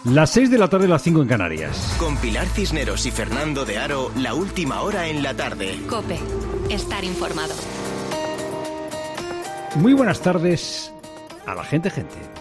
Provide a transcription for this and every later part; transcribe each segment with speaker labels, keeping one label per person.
Speaker 1: Las 6 de la tarde, las 5 en Canarias.
Speaker 2: Con Pilar Cisneros y Fernando de Aro, la última hora en la tarde.
Speaker 3: COPE. Estar informado.
Speaker 1: Muy buenas tardes a la gente.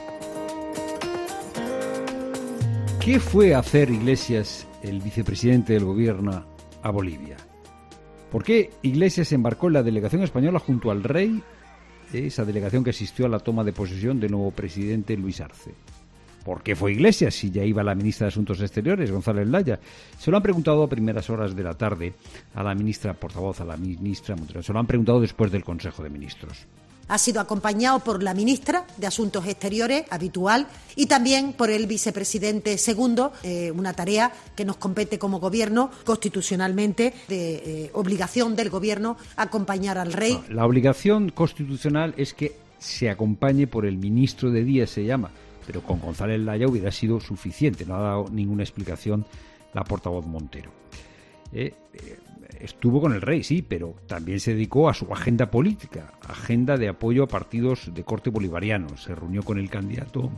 Speaker 1: ¿Qué fue a hacer Iglesias, el vicepresidente del gobierno, a Bolivia? ¿Por qué Iglesias embarcó en la delegación española junto al rey, esa delegación que asistió a la toma de posesión del nuevo presidente Luis Arce? ¿Por qué fue Iglesias si ya iba la ministra de Asuntos Exteriores, González Laya? Se lo han preguntado a primeras horas de la tarde a la ministra portavoz, a la ministra Montero. Se lo han preguntado después del Consejo de Ministros.
Speaker 4: Ha sido acompañado por la ministra de Asuntos Exteriores, habitual, y también por el vicepresidente segundo, una tarea que nos compete como Gobierno constitucionalmente, de obligación del Gobierno acompañar al rey.
Speaker 1: No, la obligación constitucional es que se acompañe por el ministro de Díaz, se llama, pero con González Laya hubiera sido suficiente, no ha dado ninguna explicación la portavoz Montero. Estuvo con el rey, sí, pero también se dedicó a su agenda política, agenda de apoyo a partidos de corte bolivariano. Se reunió con el candidato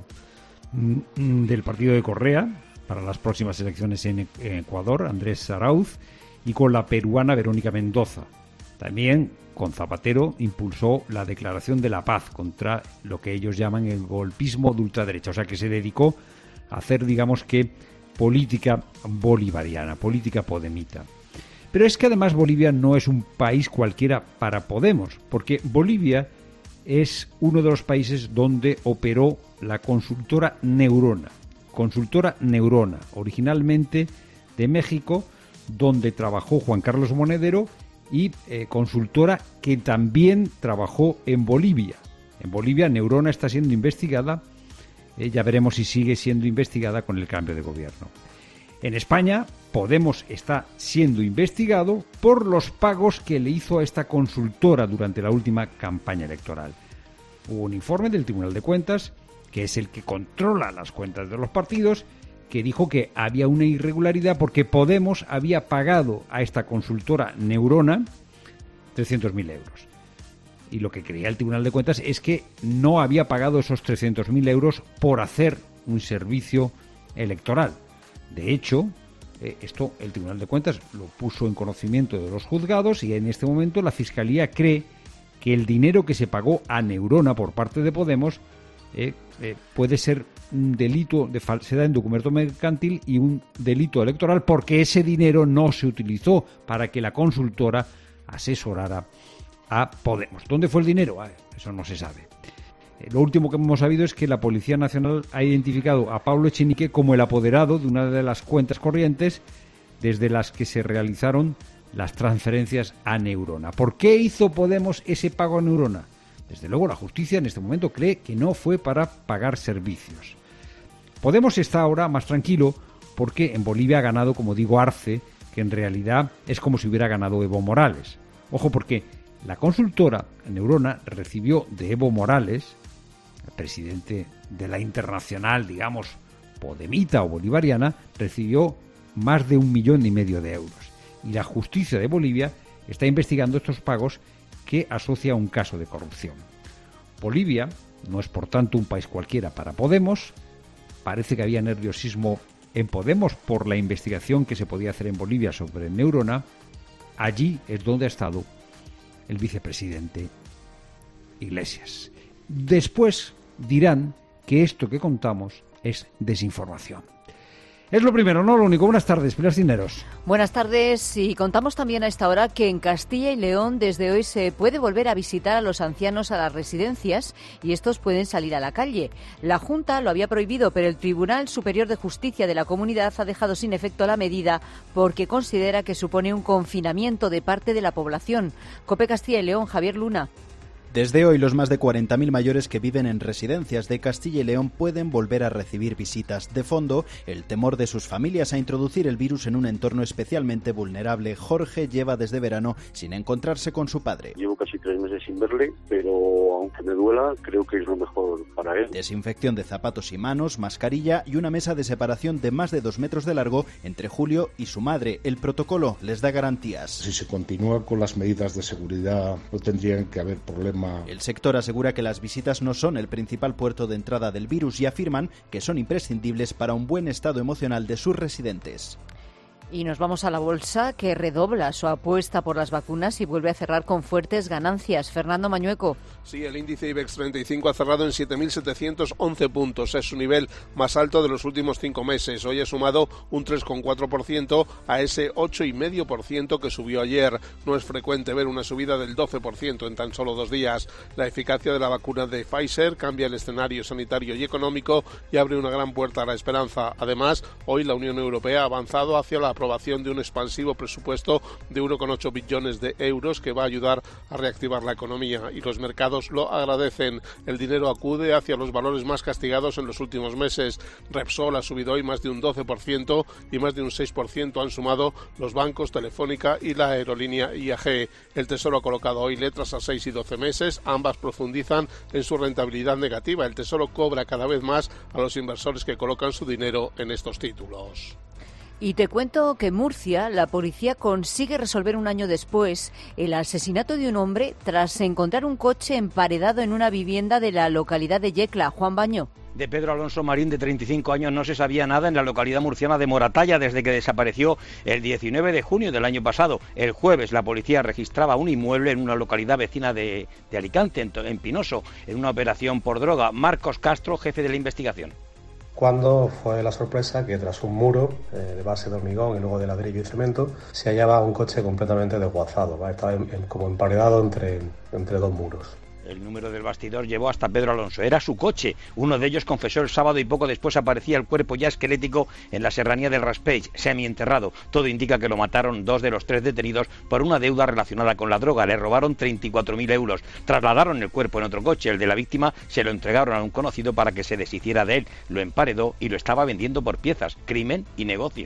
Speaker 1: del partido de Correa para las próximas elecciones en Ecuador, Andrés Arauz, y con la peruana Verónica Mendoza. También con Zapatero impulsó la declaración de la paz contra lo que ellos llaman el golpismo de ultraderecha, o sea que se dedicó a hacer, digamos que, política bolivariana, política podemita. Pero es que además Bolivia no es un país cualquiera para Podemos, porque Bolivia es uno de los países donde operó la consultora Neurona. Consultora Neurona, originalmente de México, donde trabajó Juan Carlos Monedero, y consultora que también trabajó en Bolivia. En Bolivia Neurona está siendo investigada, ya veremos si sigue siendo investigada con el cambio de gobierno. En España, Podemos está siendo investigado por los pagos que le hizo a esta consultora durante la última campaña electoral. Hubo un informe del Tribunal de Cuentas, que es el que controla las cuentas de los partidos, que dijo que había una irregularidad porque Podemos había pagado a esta consultora Neurona 300.000 euros. Y lo que creía el Tribunal de Cuentas es que no había pagado esos 300.000 euros por hacer un servicio electoral. De hecho, esto el Tribunal de Cuentas lo puso en conocimiento de los juzgados y en este momento la Fiscalía cree que el dinero que se pagó a Neurona por parte de Podemos puede ser un delito de falsedad en documento mercantil y un delito electoral porque ese dinero no se utilizó para que la consultora asesorara a Podemos. ¿Dónde fue el dinero? Eso no se sabe. Lo último que hemos sabido es que la Policía Nacional ha identificado a Pablo Echenique como el apoderado de una de las cuentas corrientes desde las que se realizaron las transferencias a Neurona. ¿Por qué hizo Podemos ese pago a Neurona? Desde luego la justicia en este momento cree que no fue para pagar servicios. Podemos está ahora más tranquilo porque en Bolivia ha ganado, como digo, Arce, que en realidad es como si hubiera ganado Evo Morales. Ojo, porque la consultora Neurona recibió de Evo Morales, el presidente de la internacional, digamos, podemita o bolivariana, recibió más de 1,5 millones de euros. Y la justicia de Bolivia está investigando estos pagos que asocia a un caso de corrupción. Bolivia no es, por tanto, un país cualquiera para Podemos. Parece que había nerviosismo en Podemos por la investigación que se podía hacer en Bolivia sobre Neurona. Allí es donde ha estado el vicepresidente Iglesias. Después dirán que esto que contamos es desinformación. Es lo primero, no lo único. Buenas tardes, Pilar Cisneros.
Speaker 5: Buenas tardes, y contamos también a esta hora que en Castilla y León desde hoy se puede volver a visitar a los ancianos a las residencias y estos pueden salir a la calle. La Junta lo había prohibido, pero el Tribunal Superior de Justicia de la comunidad ha dejado sin efecto la medida porque considera que supone un confinamiento de parte de la población. COPE Castilla y León, Javier Luna.
Speaker 6: Desde hoy, los más de 40.000 mayores que viven en residencias de Castilla y León pueden volver a recibir visitas. De fondo, el temor de sus familias a introducir el virus en un entorno especialmente vulnerable. Jorge lleva desde verano sin encontrarse con su padre.
Speaker 7: Llevo casi 3 meses sin verle, pero aunque me duela, creo que es lo mejor para él.
Speaker 6: Desinfección de zapatos y manos, mascarilla y una mesa de separación de más de 2 metros de largo entre Julio y su madre. El protocolo les da garantías.
Speaker 8: Si se continúa con las medidas de seguridad, no tendrían que haber problemas forma.
Speaker 6: El sector asegura que las visitas no son el principal puerto de entrada del virus y afirman que son imprescindibles para un buen estado emocional de sus residentes.
Speaker 5: Y nos vamos a la bolsa, que redobla su apuesta por las vacunas y vuelve a cerrar con fuertes ganancias. Fernando Mañueco.
Speaker 9: Sí, el índice IBEX 35 ha cerrado en 7.711 puntos. Es su nivel más alto de los últimos 5 meses. Hoy ha sumado un 3,4% a ese 8,5% que subió ayer. No es frecuente ver una subida del 12% en tan solo 2 días. La eficacia de la vacuna de Pfizer cambia el escenario sanitario y económico y abre una gran puerta a la esperanza. Además, hoy la Unión Europea ha avanzado hacia la aprobación de un expansivo presupuesto de 1,8 billones de euros que va a ayudar a reactivar la economía y los mercados lo agradecen. El dinero acude hacia los valores más castigados en los últimos meses. Repsol ha subido hoy más de un 12% y más de un 6% han sumado los bancos, Telefónica y la aerolínea IAG. El Tesoro ha colocado hoy letras a 6 y 12 meses. Ambas profundizan en su rentabilidad negativa. El Tesoro cobra cada vez más a los inversores que colocan su dinero en estos títulos.
Speaker 5: Y te cuento que en Murcia la policía consigue resolver un año después el asesinato de un hombre tras encontrar un coche emparedado en una vivienda de la localidad de Yecla. Juan Baño.
Speaker 10: De Pedro Alonso Marín, de 35 años, no se sabía nada en la localidad murciana de Moratalla desde que desapareció el 19 de junio del año pasado. El jueves la policía registraba un inmueble en una localidad vecina de Alicante, en Pinoso, en una operación por droga. Marcos Castro, jefe de la investigación.
Speaker 11: Cuando fue la sorpresa que tras un muro de base de hormigón y luego de ladrillo y cemento se hallaba un coche completamente desguazado, ¿vale? Estaba como emparedado entre 2 muros.
Speaker 10: El número del bastidor llevó hasta Pedro Alonso. Era su coche. Uno de ellos confesó el sábado y poco después aparecía el cuerpo ya esquelético en la serranía del Raspeix, semienterrado. Todo indica que lo mataron 2 de los 3 detenidos por una deuda relacionada con la droga. Le robaron 34.000 euros. Trasladaron el cuerpo en otro coche. El de la víctima se lo entregaron a un conocido para que se deshiciera de él. Lo emparedó y lo estaba vendiendo por piezas. Crimen y negocio.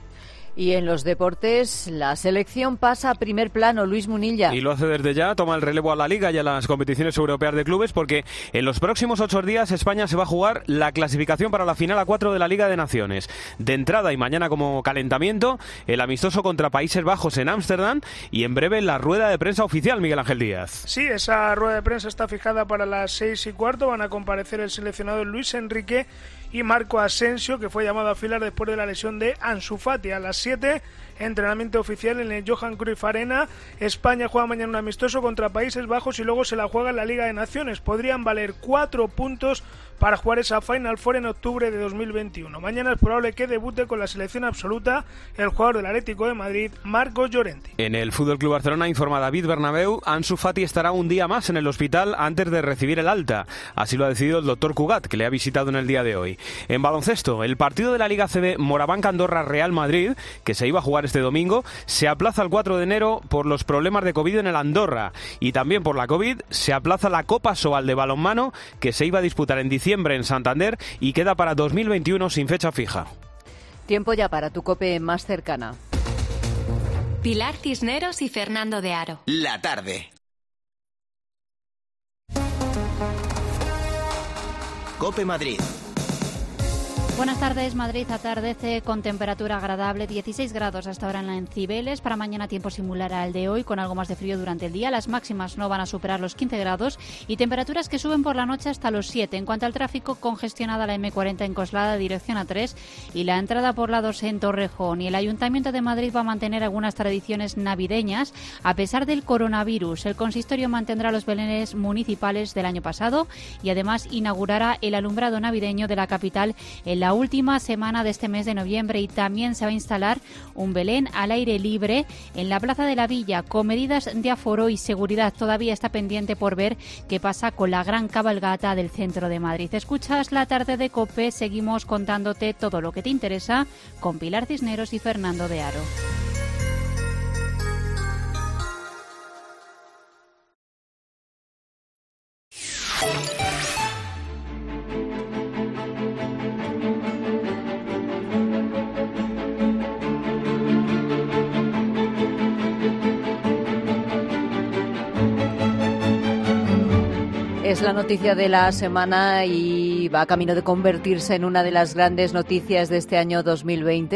Speaker 5: Y en los deportes, la selección pasa a primer plano. Luis Munilla.
Speaker 12: Y lo hace desde ya, toma el relevo a la Liga y a las competiciones europeas de clubes, porque en los próximos 8 días España se va a jugar la clasificación para la final A4 de la Liga de Naciones. De entrada y mañana como calentamiento, el amistoso contra Países Bajos en Ámsterdam y en breve la rueda de prensa oficial, Miguel Ángel Díaz.
Speaker 13: Sí, esa rueda de prensa está fijada para las 6:15. Van a comparecer el seleccionado Luis Enrique y Marco Asensio, que fue llamado a filar después de la lesión de Ansu Fati. A las 7, entrenamiento oficial en el Johan Cruyff Arena. España juega mañana un amistoso contra Países Bajos y luego se la juega en la Liga de Naciones. Podrían valer 4 puntos para jugar esa Final Four en octubre de 2021. Mañana es probable que debute con la selección absoluta el jugador del Atlético de Madrid, Marcos Llorente.
Speaker 12: En el FC Barcelona, informa David Bernabéu, Ansu Fati estará un día más en el hospital antes de recibir el alta. Así lo ha decidido el doctor Cugat, que le ha visitado en el día de hoy. En baloncesto, el partido de la Liga CB Morabanca-Andorra-Real Madrid, que se iba a jugar este domingo, se aplaza el 4 de enero por los problemas de COVID en el Andorra. Y también por la COVID se aplaza la Copa Sobal de balonmano, que se iba a disputar en diciembre en Santander y queda para 2021 sin fecha fija.
Speaker 5: Tiempo ya para tu COPE más cercana.
Speaker 3: Pilar Cisneros y Fernando de Aro.
Speaker 2: La tarde. COPE Madrid.
Speaker 14: Buenas tardes. Madrid atardece con temperatura agradable, 16 grados hasta ahora en Cibeles. Para mañana tiempo similar al de hoy, con algo más de frío durante el día. Las máximas no van a superar los 15 grados y temperaturas que suben por la noche hasta los 7. En cuanto al tráfico, congestionada la M40 en Coslada, dirección A3, y la entrada por la 2 en Torrejón. Y el Ayuntamiento de Madrid va a mantener algunas tradiciones navideñas a pesar del coronavirus. El consistorio mantendrá los belenes municipales del año pasado y además inaugurará el alumbrado navideño de la capital en la última semana de este mes de noviembre, y también se va a instalar un Belén al aire libre en la Plaza de la Villa con medidas de aforo y seguridad. Todavía está pendiente por ver qué pasa con la gran cabalgata del centro de Madrid. Escuchas la tarde de COPE, seguimos contándote todo lo que te interesa con Pilar Cisneros y Fernando de Aro.
Speaker 5: Es la noticia de la semana y va a camino de convertirse en una de las grandes noticias de este año 2020.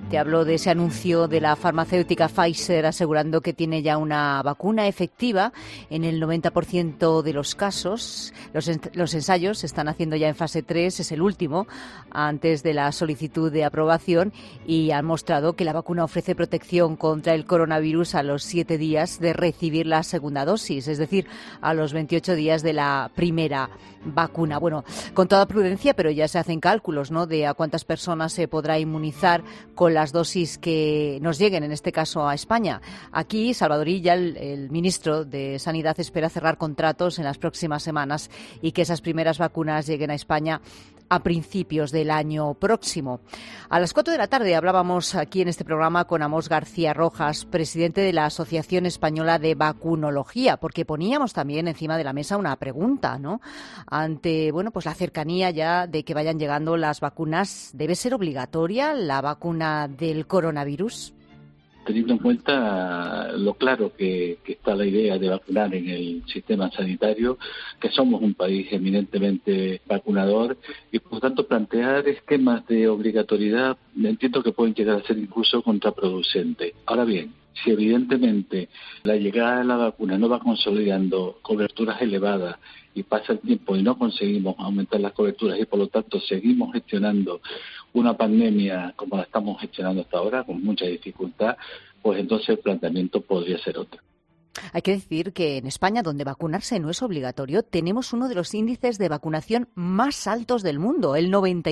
Speaker 5: Te hablo de ese anuncio de la farmacéutica Pfizer asegurando que tiene ya una vacuna efectiva en el 90% de los casos. Los ensayos se están haciendo ya en fase 3, es el último, antes de la solicitud de aprobación, y han mostrado que la vacuna ofrece protección contra el coronavirus a los 7 días de recibir la segunda dosis, es decir, a los 28 días de la primera vacuna. Bueno, con toda prudencia, pero ya se hacen cálculos, ¿no?, de a cuántas personas se podrá inmunizar con las dosis que nos lleguen, en este caso a España. Aquí, Salvador Illa, el ministro de Sanidad, espera cerrar contratos en las próximas semanas y que esas primeras vacunas lleguen a España a principios del año próximo. A las 4 de la tarde hablábamos aquí en este programa con Amós García Rojas, presidente de la Asociación Española de Vacunología, porque poníamos también encima de la mesa una pregunta, ¿no? Ante, bueno, pues la cercanía ya de que vayan llegando las vacunas, ¿debe ser obligatoria la vacuna del coronavirus?
Speaker 8: Teniendo en cuenta lo claro que está la idea de vacunar en el sistema sanitario, que somos un país eminentemente vacunador, y por lo tanto plantear esquemas de obligatoriedad entiendo que pueden llegar a ser incluso contraproducentes. Ahora bien, si evidentemente la llegada de la vacuna no va consolidando coberturas elevadas y pasa el tiempo y no conseguimos aumentar las coberturas y por lo tanto seguimos gestionando una pandemia como la estamos gestionando hasta ahora, con mucha dificultad, pues entonces el planteamiento podría ser otro.
Speaker 5: Hay que decir que en España, donde vacunarse no es obligatorio, tenemos uno de los índices de vacunación más altos del mundo. El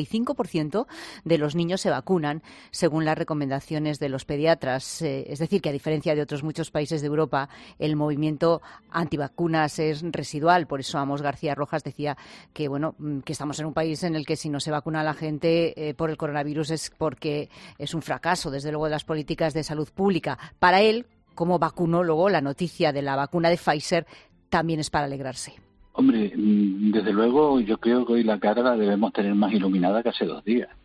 Speaker 5: 95% de los niños se vacunan según las recomendaciones de los pediatras. Es decir, que a diferencia de otros muchos países de Europa, el movimiento antivacunas es residual. Por eso Amós García Rojas decía que, bueno, que estamos en un país en el que si no se vacuna a la gente por el coronavirus es porque es un fracaso, desde luego, de las políticas de salud pública. Para él, como vacunólogo, la noticia de la vacuna de Pfizer también es para alegrarse.
Speaker 8: Hombre, desde luego yo creo que hoy la cara la debemos tener más iluminada que hace 2 días.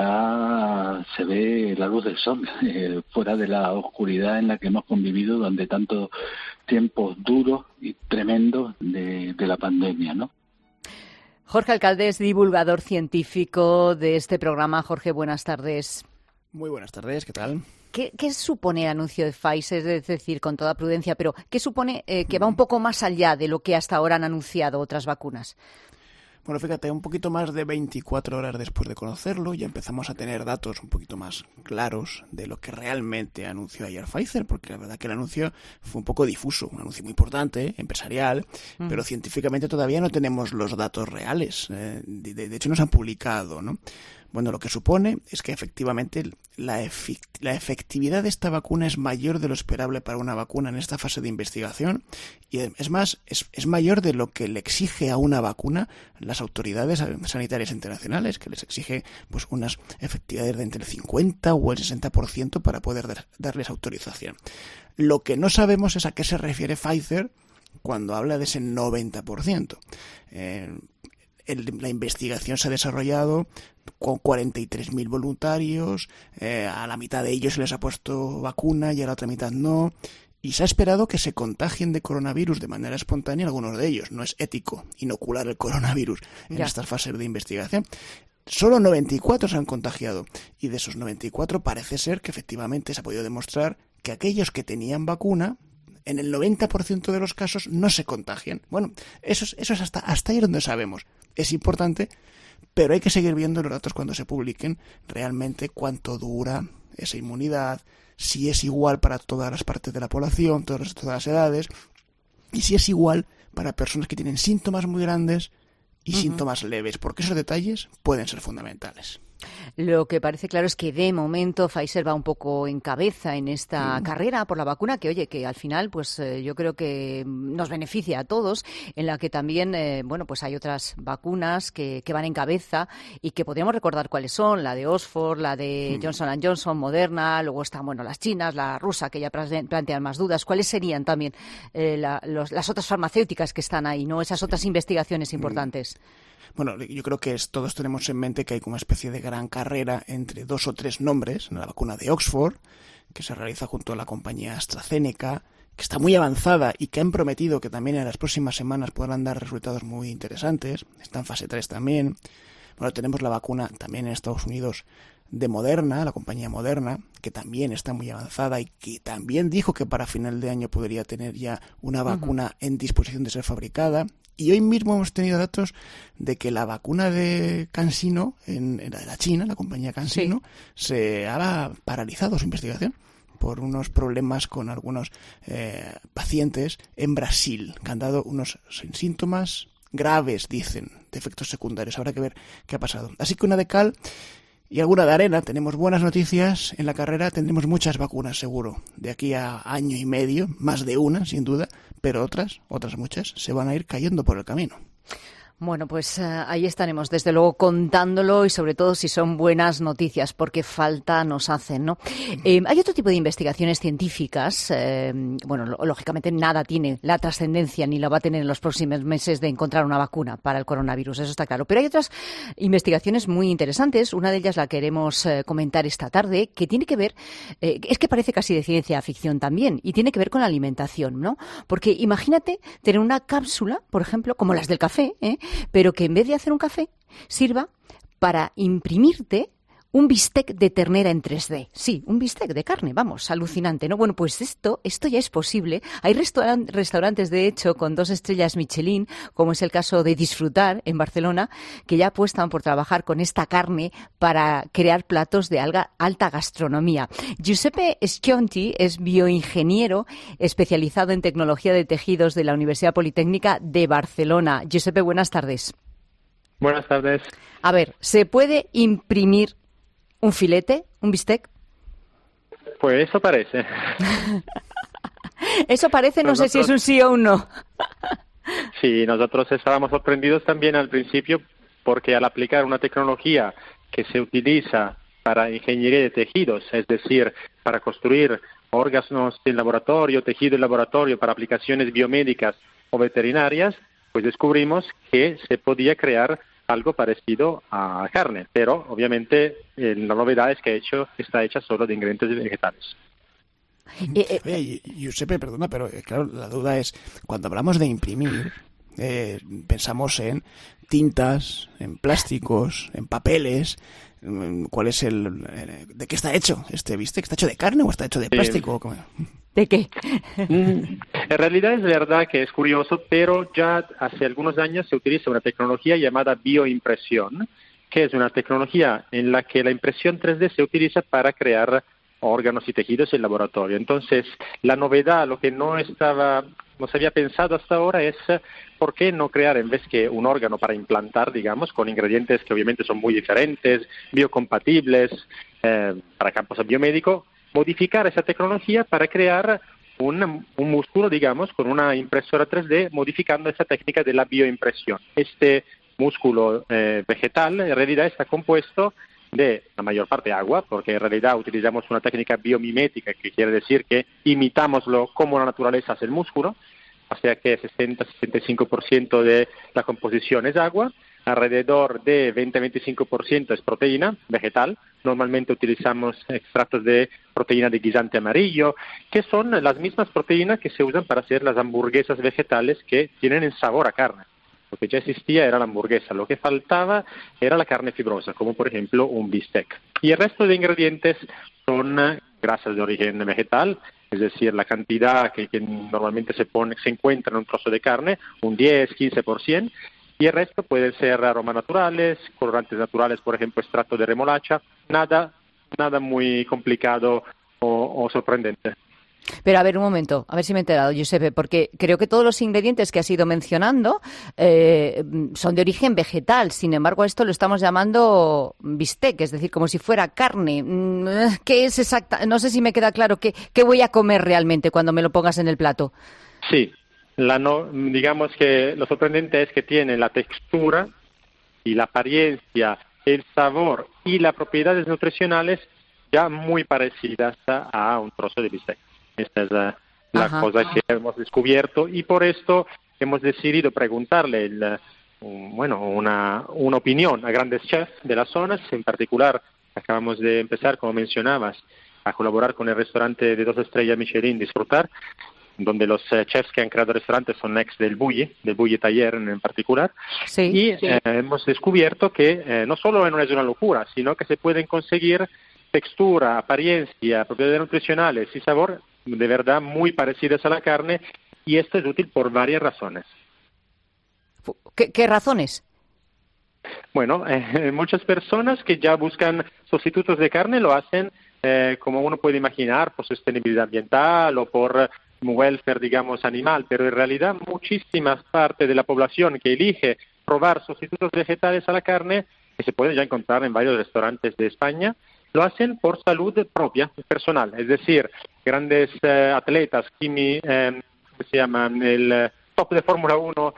Speaker 8: Ya se ve la luz del sol, fuera de la oscuridad en la que hemos convivido durante tantos tiempos duros y tremendos de la pandemia, ¿no?
Speaker 5: Jorge Alcalde es divulgador científico de este programa. Jorge, buenas tardes.
Speaker 15: Muy buenas tardes, ¿qué tal?
Speaker 5: ¿Qué supone el anuncio de Pfizer? Es decir, con toda prudencia, pero ¿qué supone que va un poco más allá de lo que hasta ahora han anunciado otras vacunas?
Speaker 15: Bueno, fíjate, un poquito más de 24 horas después de conocerlo, ya empezamos a tener datos un poquito más claros de lo que realmente anunció ayer Pfizer, porque la verdad que el anuncio fue un poco difuso, un anuncio muy importante, empresarial, pero científicamente todavía no tenemos los datos reales. De hecho, no se han publicado, ¿no? Bueno, lo que supone es que efectivamente la efectividad de esta vacuna es mayor de lo esperable para una vacuna en esta fase de investigación y es más, es mayor de lo que le exige a una vacuna las autoridades sanitarias internacionales, que les exige pues unas efectividades de entre el 50 o el 60% para poder darles autorización. Lo que no sabemos es a qué se refiere Pfizer cuando habla de ese 90%. La investigación se ha desarrollado con 43.000 voluntarios, a la mitad de ellos se les ha puesto vacuna y a la otra mitad no, y se ha esperado que se contagien de coronavirus de manera espontánea algunos de ellos. No es ético inocular el coronavirus en estas fases de investigación. Solo 94 se han contagiado, y de esos 94 parece ser que efectivamente se ha podido demostrar que aquellos que tenían vacuna, en el 90% de los casos, no se contagian. Bueno, eso es hasta ahí donde sabemos. Es importante, pero hay que seguir viendo los datos cuando se publiquen realmente cuánto dura esa inmunidad, si es igual para todas las partes de la población, todas las edades, y si es igual para personas que tienen síntomas muy grandes y síntomas leves, porque esos detalles pueden ser fundamentales.
Speaker 5: Lo que parece claro es que de momento Pfizer va un poco en cabeza en esta carrera por la vacuna, que oye, que al final pues yo creo que nos beneficia a todos, en la que también bueno, pues hay otras vacunas que van en cabeza y que podríamos recordar cuáles son: la de Oxford, la de Johnson & Johnson, Moderna, luego están bueno las chinas, la rusa, que ya plantean más dudas. ¿Cuáles serían también las otras farmacéuticas que están ahí, no, esas otras investigaciones importantes?
Speaker 15: Bueno, yo creo que todos tenemos en mente que hay como una especie de gran carrera entre 2 o 3 nombres. La vacuna de Oxford, que se realiza junto a la compañía AstraZeneca, que está muy avanzada y que han prometido que también en las próximas semanas podrán dar resultados muy interesantes. Está en fase 3 también. Bueno, tenemos la vacuna también en Estados Unidos de Moderna, la compañía Moderna, que también está muy avanzada y que también dijo que para final de año podría tener ya una vacuna en disposición de ser fabricada. Y hoy mismo hemos tenido datos de que la vacuna de CanSino, en la China, la compañía CanSino, se ha paralizado su investigación por unos problemas con algunos pacientes en Brasil, que han dado unos síntomas graves, dicen, de efectos secundarios. Habrá que ver qué ha pasado. Así que una de cal y alguna de arena. Tenemos buenas noticias en la carrera, tendremos muchas vacunas seguro, de aquí a año y medio, más de una sin duda, pero otras muchas se van a ir cayendo por el camino.
Speaker 5: Bueno, pues ahí estaremos, desde luego, contándolo y sobre todo si son buenas noticias, porque falta nos hacen, ¿no? Hay otro tipo de investigaciones científicas, lógicamente nada tiene la trascendencia ni la va a tener en los próximos meses de encontrar una vacuna para el coronavirus, eso está claro. Pero hay otras investigaciones muy interesantes, una de ellas la queremos comentar esta tarde, que tiene que ver, es que parece casi de ciencia ficción también, y tiene que ver con la alimentación, ¿no? Porque imagínate tener una cápsula, por ejemplo, como las del café, pero que en vez de hacer un café sirva para imprimirte un bistec de ternera en 3D. Sí, un bistec de carne, vamos, alucinante, ¿no? Bueno, pues esto ya es posible. Hay restaurantes, de hecho, con 2 estrellas Michelin, como es el caso de Disfrutar, en Barcelona, que ya apuestan por trabajar con esta carne para crear platos de alta gastronomía. Giuseppe Scionti es bioingeniero especializado en tecnología de tejidos de la Universidad Politécnica de Barcelona. Giuseppe, buenas tardes.
Speaker 16: Buenas tardes.
Speaker 5: A ver, ¿se puede imprimir un filete, un bistec?
Speaker 16: Pues eso parece.
Speaker 5: Eso parece, no sé si es un sí o un no.
Speaker 16: Sí, nosotros estábamos sorprendidos también al principio porque al aplicar una tecnología que se utiliza para ingeniería de tejidos, es decir, para construir órganos en laboratorio, tejido en laboratorio para aplicaciones biomédicas o veterinarias, pues descubrimos que se podía crear algo parecido a carne, pero obviamente la novedad es que está hecha solo de ingredientes vegetales.
Speaker 15: Oye, Giuseppe, perdona, pero claro, la duda es, cuando hablamos de imprimir, pensamos en tintas, en plásticos, en papeles. ¿Cuál es de qué está hecho este bistec? ¿Está hecho de carne o está hecho de plástico?
Speaker 5: ¿De qué?
Speaker 16: En realidad es verdad que es curioso, pero ya hace algunos años se utiliza una tecnología llamada bioimpresión, que es una tecnología en la que la impresión 3D se utiliza para crear órganos y tejidos en laboratorio. Entonces, la novedad, lo que no se había pensado hasta ahora es por qué no crear, en vez que un órgano para implantar, digamos, con ingredientes que obviamente son muy diferentes, biocompatibles, para campos biomédicos, modificar esa tecnología para crear un músculo, digamos, con una impresora 3D, modificando esa técnica de la bioimpresión. Este músculo vegetal en realidad está compuesto de la mayor parte agua, porque en realidad utilizamos una técnica biomimética, que quiere decir que imitámoslo como la naturaleza hace el músculo, o sea que 60-65% de la composición es agua, alrededor de 20-25% es proteína vegetal. Normalmente utilizamos extractos de proteína de guisante amarillo, que son las mismas proteínas que se usan para hacer las hamburguesas vegetales que tienen el sabor a carne. Lo que ya existía era la hamburguesa, lo que faltaba era la carne fibrosa, como por ejemplo un bistec. Y el resto de ingredientes son grasas de origen vegetal, es decir, la cantidad que normalmente se encuentra en un trozo de carne, un 10-15%, y el resto pueden ser aromas naturales, colorantes naturales, por ejemplo, extracto de remolacha, nada muy complicado o sorprendente.
Speaker 5: Pero a ver, un momento, a ver si me he enterado, Giuseppe, porque creo que todos los ingredientes que has ido mencionando son de origen vegetal. Sin embargo, esto lo estamos llamando bistec, es decir, como si fuera carne. ¿Qué es exacta? No sé si me queda claro qué voy a comer realmente cuando me lo pongas en el plato.
Speaker 16: Sí, digamos que lo sorprendente es que tiene la textura y la apariencia, el sabor y las propiedades nutricionales ya muy parecidas a un trozo de bistec. Esta es la cosa que hemos descubierto y por esto hemos decidido preguntarle una opinión a grandes chefs de las zonas. En particular, acabamos de empezar, como mencionabas, a colaborar con el restaurante de 2 estrellas Michelin, Disfrutar, donde los chefs que han creado restaurantes son ex del Bulli Taller en particular.
Speaker 5: Sí.
Speaker 16: Y hemos descubierto que no solo no es una locura, sino que se pueden conseguir textura, apariencia, propiedades nutricionales y sabor de verdad muy parecidas a la carne, y esto es útil por varias razones.
Speaker 5: ¿Qué razones?
Speaker 16: Bueno, muchas personas que ya buscan sustitutos de carne lo hacen, como uno puede imaginar, por sostenibilidad ambiental o por welfare, digamos, animal, pero en realidad muchísimas partes de la población que elige probar sustitutos vegetales a la carne, que se pueden ya encontrar en varios restaurantes de España, lo hacen por salud propia, personal. Es decir, grandes atletas, ¿cómo se llaman? El top de Fórmula 1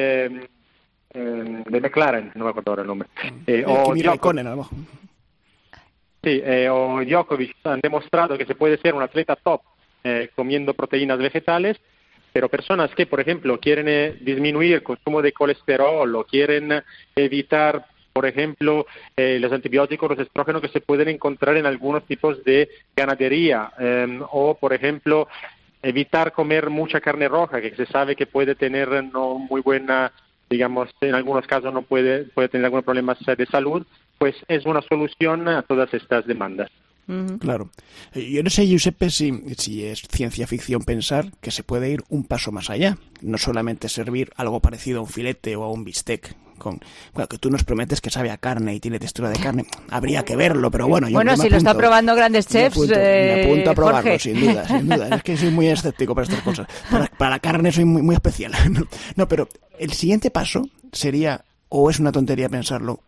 Speaker 16: de McLaren, no me acuerdo ahora el nombre. O Djokovic han demostrado que se puede ser un atleta top comiendo proteínas vegetales, pero personas que, por ejemplo, quieren disminuir el consumo de colesterol o quieren evitar, por ejemplo, los antibióticos, los estrógenos que se pueden encontrar en algunos tipos de ganadería, o, por ejemplo, evitar comer mucha carne roja, que se sabe que puede tener no muy buena, digamos, en algunos casos no puede tener algunos problemas de salud, pues es una solución a todas estas demandas.
Speaker 15: Claro. Yo no sé, Giuseppe, si es ciencia ficción pensar que se puede ir un paso más allá. No solamente servir algo parecido a un filete o a un bistec. Bueno, que tú nos prometes que sabe a carne y tiene textura de carne. Habría que verlo, pero bueno.
Speaker 5: Bueno, si lo está probando grandes chefs,
Speaker 15: me apunto a probarlo,
Speaker 5: Jorge.
Speaker 15: sin duda. Es que soy muy escéptico para estas cosas. Para la carne soy muy especial. No, pero el siguiente paso sería, o es una tontería pensarlo,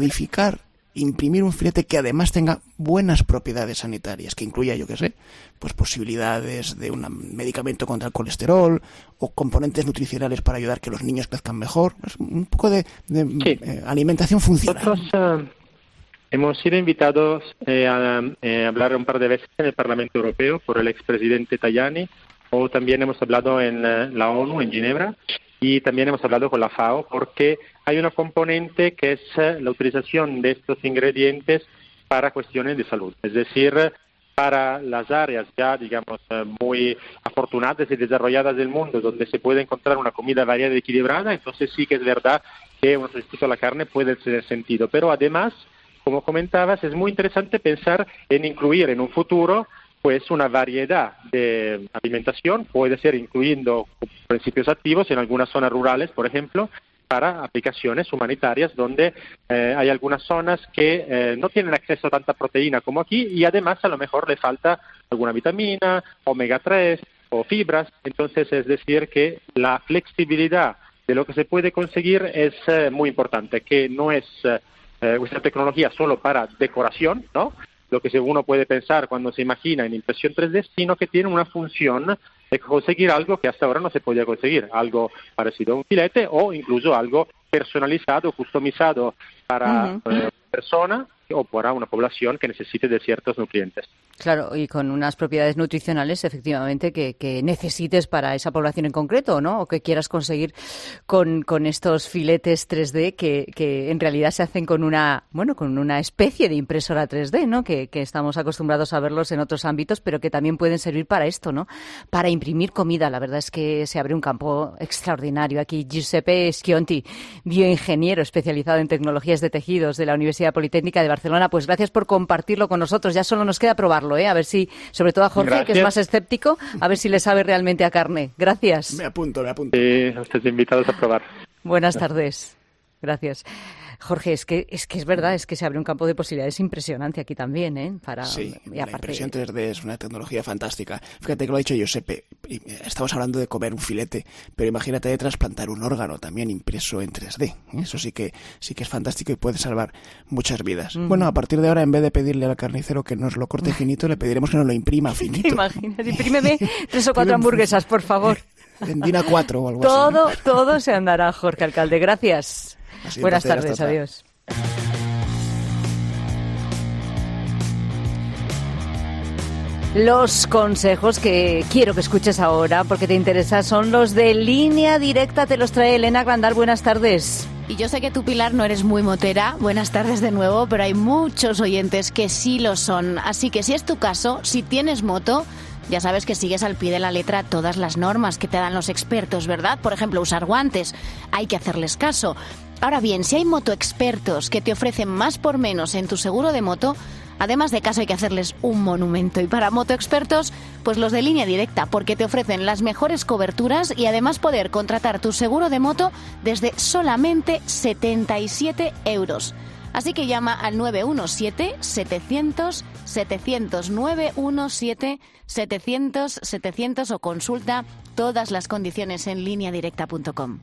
Speaker 15: imprimir un filete que además tenga buenas propiedades sanitarias, que incluya, yo qué sé, pues posibilidades de un medicamento contra el colesterol o componentes nutricionales para ayudar a que los niños crezcan mejor. Es un poco de alimentación funcional.
Speaker 16: Nosotros hemos sido invitados a hablar un par de veces en el Parlamento Europeo por el expresidente Tajani, o también hemos hablado en la ONU, en Ginebra, y también hemos hablado con la FAO, porque hay una componente que es la utilización de estos ingredientes para cuestiones de salud. Es decir, para las áreas ya, digamos, muy afortunadas y desarrolladas del mundo, donde se puede encontrar una comida variada y equilibrada, entonces sí que es verdad que un sustituto a la carne puede tener sentido. Pero además, como comentabas, es muy interesante pensar en incluir en un futuro pues una variedad de alimentación, puede ser incluyendo principios activos en algunas zonas rurales, por ejemplo, para aplicaciones humanitarias donde hay algunas zonas que no tienen acceso a tanta proteína como aquí, y además a lo mejor le falta alguna vitamina, omega 3 o fibras. Entonces, es decir, que la flexibilidad de lo que se puede conseguir es muy importante, que no es esta tecnología solo para decoración, ¿no?, lo que uno puede pensar cuando se imagina en impresión 3D, sino que tiene una función de conseguir algo que hasta ahora no se podía conseguir, algo parecido a un filete o incluso algo personalizado, customizado para persona o para una población que necesite de ciertos nutrientes.
Speaker 5: Claro, y con unas propiedades nutricionales, efectivamente, que necesites para esa población en concreto, ¿no? O que quieras conseguir con estos filetes 3D que en realidad se hacen con una especie de impresora 3D, ¿no? Que estamos acostumbrados a verlos en otros ámbitos, pero que también pueden servir para esto, ¿no? Para imprimir comida. La verdad es que se abre un campo extraordinario. Aquí Giuseppe Schionti, bioingeniero especializado en tecnologías de tejidos de la Universidad Politécnica de Barcelona. Pues gracias por compartirlo con nosotros. Ya solo nos queda probarlo. A ver si, sobre todo a Jorge, gracias, que es más escéptico, a ver si le sabe realmente a carne. Gracias.
Speaker 15: Me apunto.
Speaker 16: Sí, ustedes invitados a probar.
Speaker 5: Buenas tardes. Gracias. Jorge, es que es verdad, es que se abre un campo de posibilidades impresionante aquí también, ¿eh?
Speaker 15: Sí, la impresión 3D es una tecnología fantástica. Fíjate que lo ha dicho Giuseppe, estamos hablando de comer un filete, pero imagínate de trasplantar un órgano también impreso en 3D. Eso sí que es fantástico y puede salvar muchas vidas. Bueno, a partir de ahora, en vez de pedirle al carnicero que nos lo corte finito, le pediremos que nos lo imprima finito.
Speaker 5: ¿Te imaginas? Imprímeme 3 o 4 hamburguesas, por favor.
Speaker 15: En DIN A4 o algo así. ¿No?
Speaker 5: Todo se andará, Jorge Alcalde. Gracias. Buenas tardes, adiós. Los consejos que quiero que escuches ahora, porque te interesa, son los de Línea Directa. Te los trae Elena Grandal. Buenas tardes.
Speaker 17: Y yo sé que tú, Pilar, no eres muy motera. Buenas tardes de nuevo, pero hay muchos oyentes que sí lo son. Así que si es tu caso, si tienes moto, Ya sabes que sigues al pie de la letra todas las normas que te dan los expertos, ¿verdad? Por ejemplo, usar guantes. Hay que hacerles caso. Ahora bien, si hay motoexpertos que te ofrecen más por menos en tu seguro de moto, además de caso hay que hacerles un monumento. Y para motoexpertos, pues los de Línea Directa, porque te ofrecen las mejores coberturas y además poder contratar tu seguro de moto desde solamente 77 €. Así que llama al 917-700-700, 917-700-700 o consulta todas las condiciones en lineadirecta.com.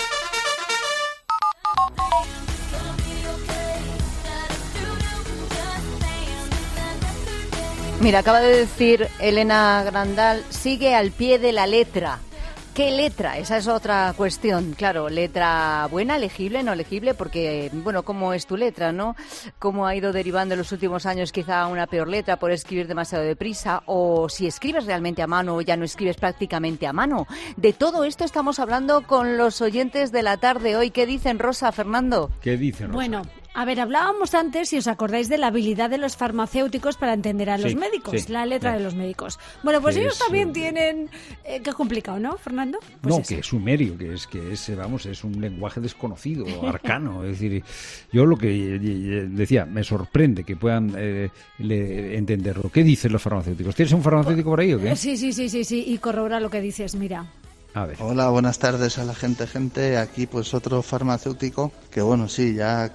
Speaker 5: Mira, acaba de decir Elena Grandal, sigue al pie de la letra. ¿Qué letra? Esa es otra cuestión. Claro, letra buena, legible, no legible, porque, bueno, ¿cómo es tu letra, no? ¿Cómo ha ido derivando en los últimos años quizá una peor letra por escribir demasiado deprisa? O si escribes realmente a mano o ya no escribes prácticamente a mano. De todo esto estamos hablando con los oyentes de la tarde hoy. ¿Qué dicen, Rosa, Fernando?
Speaker 1: ¿Qué dicen, Rosa?
Speaker 18: Bueno, a ver, hablábamos antes, si os acordáis, de la habilidad de los farmacéuticos para entender a los médicos, la letra de los médicos. Bueno, pues ellos también tienen... qué complicado, ¿no, Fernando? Pues
Speaker 1: no, que es sumerio, que es vamos, es un lenguaje desconocido, arcano. Es decir, yo lo que decía, me sorprende que puedan entenderlo. ¿Qué dicen los farmacéuticos? ¿Tienes un farmacéutico por ahí o qué?
Speaker 18: Sí, y corrobora lo que dices, mira.
Speaker 1: A ver.
Speaker 19: Hola, buenas tardes a la gente. Aquí pues otro farmacéutico que bueno, sí, ya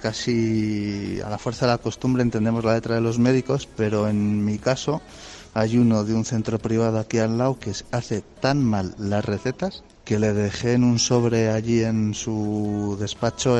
Speaker 19: casi a la fuerza de la costumbre entendemos la letra de los médicos, pero en mi caso hay uno de un centro privado aquí al lado que hace tan mal las recetas que le dejé en un sobre allí en su despacho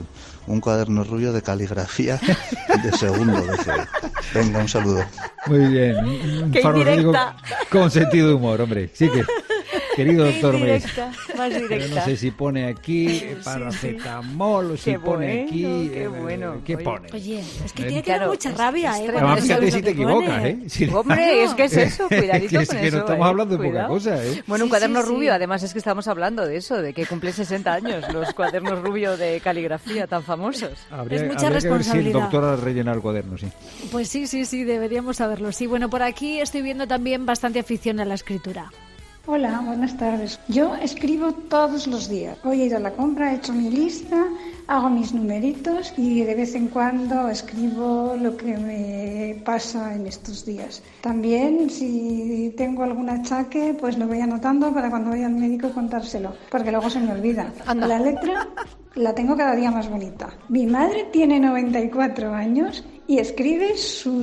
Speaker 19: un cuaderno rubio de caligrafía de segundo. Venga, un saludo.
Speaker 1: Muy bien, un farmacéutico con sentido de humor, hombre. Sí que... Querido doctor,
Speaker 5: más directa.
Speaker 1: No sé si pone aquí paracetamol o si pone aquí...
Speaker 5: Qué bueno.
Speaker 1: ¿Qué pone?
Speaker 18: Oye, es que tiene que dar mucha rabia, ¿eh?
Speaker 1: Además, fíjate si te equivocas, ¿eh?
Speaker 5: Sí, hombre, es que es eso, cuidadito
Speaker 1: con
Speaker 5: eso.
Speaker 1: Que no estamos hablando de poca cosa, ¿eh?
Speaker 5: Bueno, un cuaderno rubio, además es que estamos hablando de eso, de que cumple 60 años, los cuadernos rubios de caligrafía tan famosos.
Speaker 18: Es mucha responsabilidad.
Speaker 1: Que ver si el doctor ha rellenado el cuaderno, sí.
Speaker 18: Pues sí, deberíamos saberlo. Sí, bueno, por aquí estoy viendo también bastante afición a la escritura.
Speaker 20: Hola, buenas tardes. Yo escribo todos los días. Hoy he ido a la compra, he hecho mi lista, hago mis numeritos y de vez en cuando escribo lo que me pasa en estos días. También, si tengo algún achaque, pues lo voy anotando para cuando vaya al médico contárselo, porque luego se me olvida.
Speaker 5: Anda.
Speaker 20: La letra la tengo cada día más bonita. Mi madre tiene 94 años y escribe su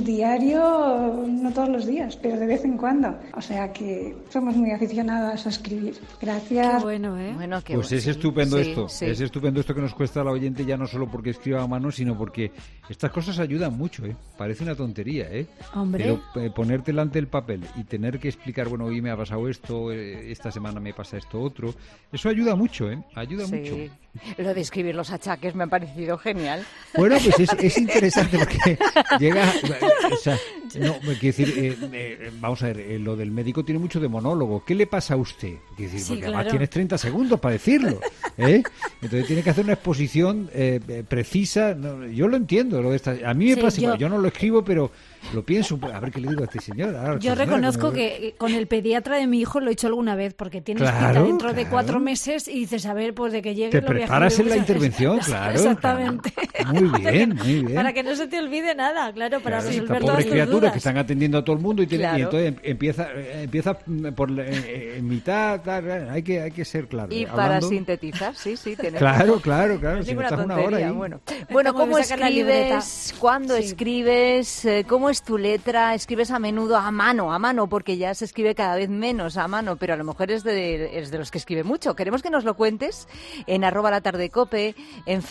Speaker 20: diario no todos los días, pero de vez en cuando. O sea que somos muy aficionadas a escribir. Gracias.
Speaker 18: Qué bueno, ¿eh?
Speaker 5: Bueno, qué
Speaker 1: pues
Speaker 5: bueno.
Speaker 1: es estupendo esto.
Speaker 5: Sí.
Speaker 1: Es estupendo esto que nos cuesta a la oyente, ya no solo porque escriba a mano, sino porque estas cosas ayudan mucho, ¿eh? Parece una tontería, ¿eh?
Speaker 18: Hombre.
Speaker 1: Pero ponerte delante del papel y tener que explicar, bueno, hoy me ha pasado esto, esta semana me pasa esto otro, eso ayuda mucho, ¿eh? Ayuda mucho.
Speaker 5: Lo de escribir los achaques me ha parecido genial.
Speaker 1: Bueno, pues es interesante porque llega... O sea, no, quiero decir, vamos a ver, lo del médico tiene mucho de monólogo. ¿Qué le pasa a usted? Quiero decir, porque además tienes 30 segundos para decirlo, ¿eh? Entonces tiene que hacer una exposición precisa. No, yo lo entiendo. A mí me pasa igual. Yo no lo escribo, pero lo pienso. A ver qué le digo a este señor.
Speaker 18: Yo reconozco que con el pediatra de mi hijo lo he hecho alguna vez, porque tienes cita dentro de 4 meses y dices, a ver, pues de que llegue...
Speaker 1: Te preparas en la intervención, claro.
Speaker 18: Exactamente.
Speaker 1: Muy bien, muy bien.
Speaker 18: Para que no se te olvide nada, claro, para resolver todas
Speaker 1: pobres
Speaker 18: tus
Speaker 1: criaturas
Speaker 18: dudas.
Speaker 1: que están atendiendo a todo el mundo y entonces empieza por en mitad, hay que ser claro.
Speaker 5: Y
Speaker 1: hablando.
Speaker 5: Para sintetizar, sí, tienes
Speaker 1: Claro.
Speaker 5: No
Speaker 1: Si no
Speaker 5: una
Speaker 1: estás
Speaker 5: tontería,
Speaker 1: una hora ahí.
Speaker 5: Bueno, ¿cómo escribes? ¿Cuándo escribes? ¿Cómo es tu letra? ¿Escribes a menudo a mano? Porque ya se escribe cada vez menos a mano, pero a lo mejor es de los que escribe mucho. Queremos que nos lo cuentes en @latardecope, en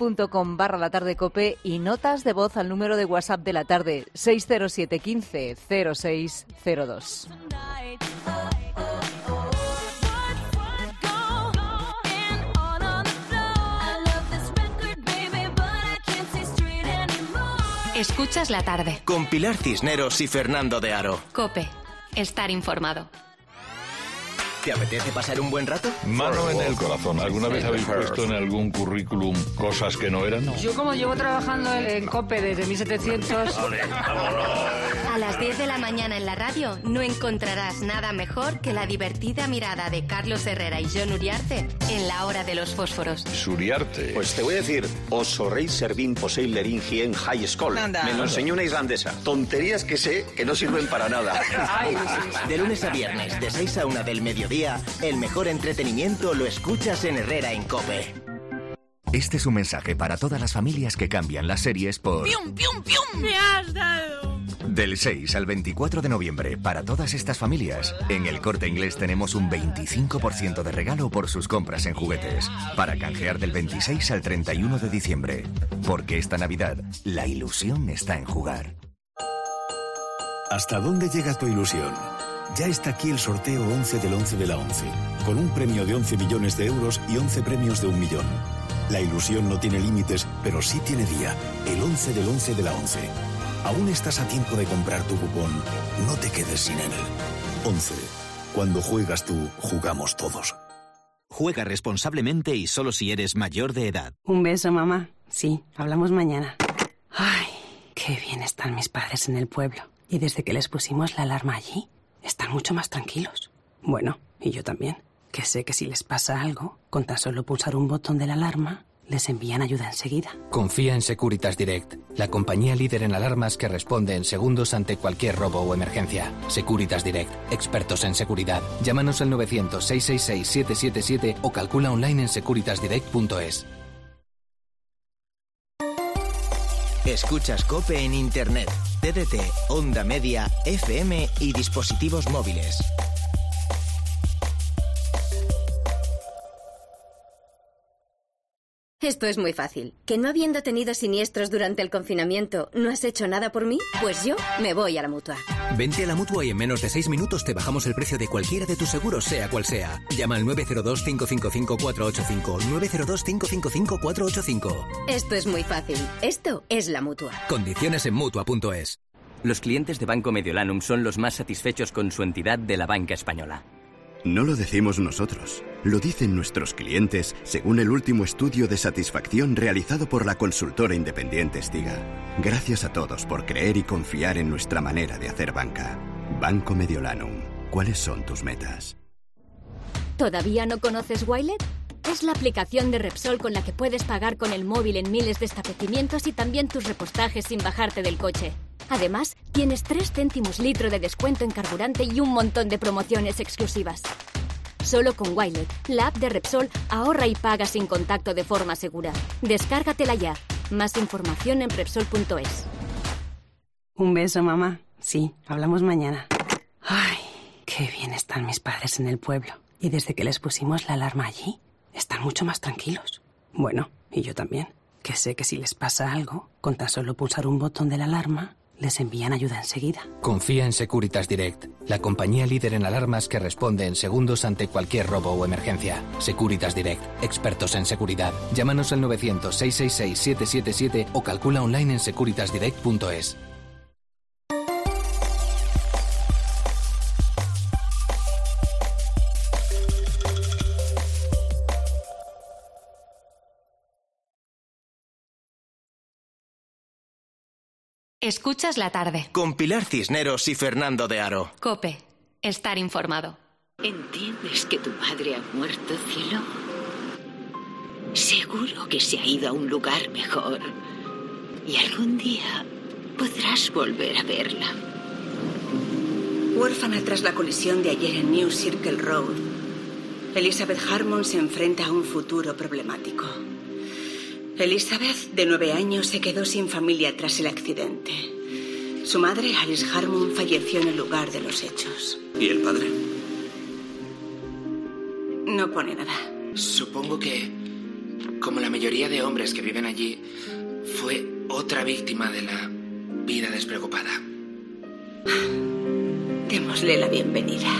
Speaker 5: facebook.com/latardecope y notas de voz al número de WhatsApp de la tarde 607 15 0602.
Speaker 3: Escuchas la tarde.
Speaker 2: Con Pilar Cisneros y Fernando de Aro.
Speaker 3: COPE. Estar informado.
Speaker 2: ¿Te apetece pasar un buen rato?
Speaker 21: Mano en el corazón. ¿Alguna vez habéis puesto en algún currículum cosas que no eran?
Speaker 22: Yo como llevo trabajando en COPE desde 1700...
Speaker 3: A las 10 de la mañana en la radio no encontrarás nada mejor que la divertida mirada de Carlos Herrera y Jon Uriarte en la hora de los fósforos.
Speaker 21: Suriarte.
Speaker 4: Pues te voy a decir, oso rei servin poseilerin hien high school.
Speaker 3: Anda.
Speaker 4: Me lo enseñó una islandesa. Tonterías que sé que no sirven para nada.
Speaker 2: De lunes a viernes, de 6 a 1 del mediodía, el mejor entretenimiento lo escuchas en Herrera en COPE.
Speaker 22: Este es un mensaje para todas las familias que cambian las series por...
Speaker 23: ¡Pium, pium, pium! ¡Me has dado!
Speaker 22: Del 6 al 24 de noviembre, para todas estas familias, en El Corte Inglés tenemos un 25% de regalo por sus compras en juguetes, para canjear del 26 al 31 de diciembre. Porque esta Navidad, la ilusión está en jugar.
Speaker 24: ¿Hasta dónde llega tu ilusión? Ya está aquí el sorteo 11 del 11 de la 11, con un premio de 11 millones de euros y 11 premios de 1 millón. La ilusión no tiene límites, pero sí tiene día, el 11 del 11 de la 11. Aún estás a tiempo de comprar tu cupón. No te quedes sin él. 11. Cuando juegas tú, jugamos todos.
Speaker 2: Juega responsablemente y solo si eres mayor de edad.
Speaker 25: Un beso, mamá. Sí, hablamos mañana. Ay, qué bien están mis padres en el pueblo. Y desde que les pusimos la alarma allí, están mucho más tranquilos. Bueno, y yo también. Que sé que si les pasa algo, con tan solo pulsar un botón de la alarma, les envían ayuda enseguida.
Speaker 26: Confía en Securitas Direct, la compañía líder en alarmas que responde en segundos ante cualquier robo o emergencia. Securitas Direct, expertos en seguridad. Llámanos al 900-666-777 o calcula online en securitasdirect.es.
Speaker 2: Escuchas COPE en Internet, TDT, Onda Media, FM y dispositivos móviles.
Speaker 27: Esto es muy fácil. ¿Que no habiendo tenido siniestros durante el confinamiento, no has hecho nada por mí? Pues yo me voy a la Mutua.
Speaker 28: Vente a la Mutua y en menos de 6 minutos te bajamos el precio de cualquiera de tus seguros, sea cual sea. Llama al 902-555-485. 902-555-485.
Speaker 27: Esto es muy fácil. Esto es la Mutua.
Speaker 28: Condiciones en Mutua.es.
Speaker 29: Los clientes de Banco Mediolanum son los más satisfechos con su entidad de la banca española.
Speaker 30: No lo decimos nosotros, lo dicen nuestros clientes según el último estudio de satisfacción realizado por la consultora independiente Stiga. Gracias a todos por creer y confiar en nuestra manera de hacer banca. Banco Mediolanum, ¿cuáles son tus metas?
Speaker 27: ¿Todavía no conoces Wilet? Es la aplicación de Repsol con la que puedes pagar con el móvil en miles de establecimientos y también tus repostajes sin bajarte del coche. Además, tienes 3 céntimos litro de descuento en carburante y un montón de promociones exclusivas. Solo con Wilet, la app de Repsol, ahorra y paga sin contacto de forma segura. Descárgatela ya. Más información en Repsol.es.
Speaker 25: Un beso, mamá. Sí, hablamos mañana. Ay, qué bien están mis padres en el pueblo. Y desde que les pusimos la alarma allí, están mucho más tranquilos. Bueno, y yo también. Que sé que si les pasa algo, con tan solo pulsar un botón de la alarma, les envían ayuda enseguida.
Speaker 26: Confía en Securitas Direct, la compañía líder en alarmas que responde en segundos ante cualquier robo o emergencia. Securitas Direct, expertos en seguridad. Llámanos al 900-666-777 o calcula online en securitasdirect.es.
Speaker 3: Escuchas la tarde.
Speaker 2: Con Pilar Cisneros y Fernando de Aro.
Speaker 3: COPE. Estar informado.
Speaker 31: ¿Entiendes que tu padre ha muerto, cielo? Seguro que se ha ido a un lugar mejor. Y algún día podrás volver a verla.
Speaker 32: Huérfana tras la colisión de ayer en New Circle Road, Elizabeth Harmon se enfrenta a un futuro problemático. Elizabeth, de 9 años, se quedó sin familia tras el accidente. Su madre, Alice Harmon, falleció en el lugar de los hechos.
Speaker 33: ¿Y el padre?
Speaker 32: No pone nada.
Speaker 33: Supongo que, como la mayoría de hombres que viven allí, fue otra víctima de la vida despreocupada.
Speaker 32: Démosle la bienvenida.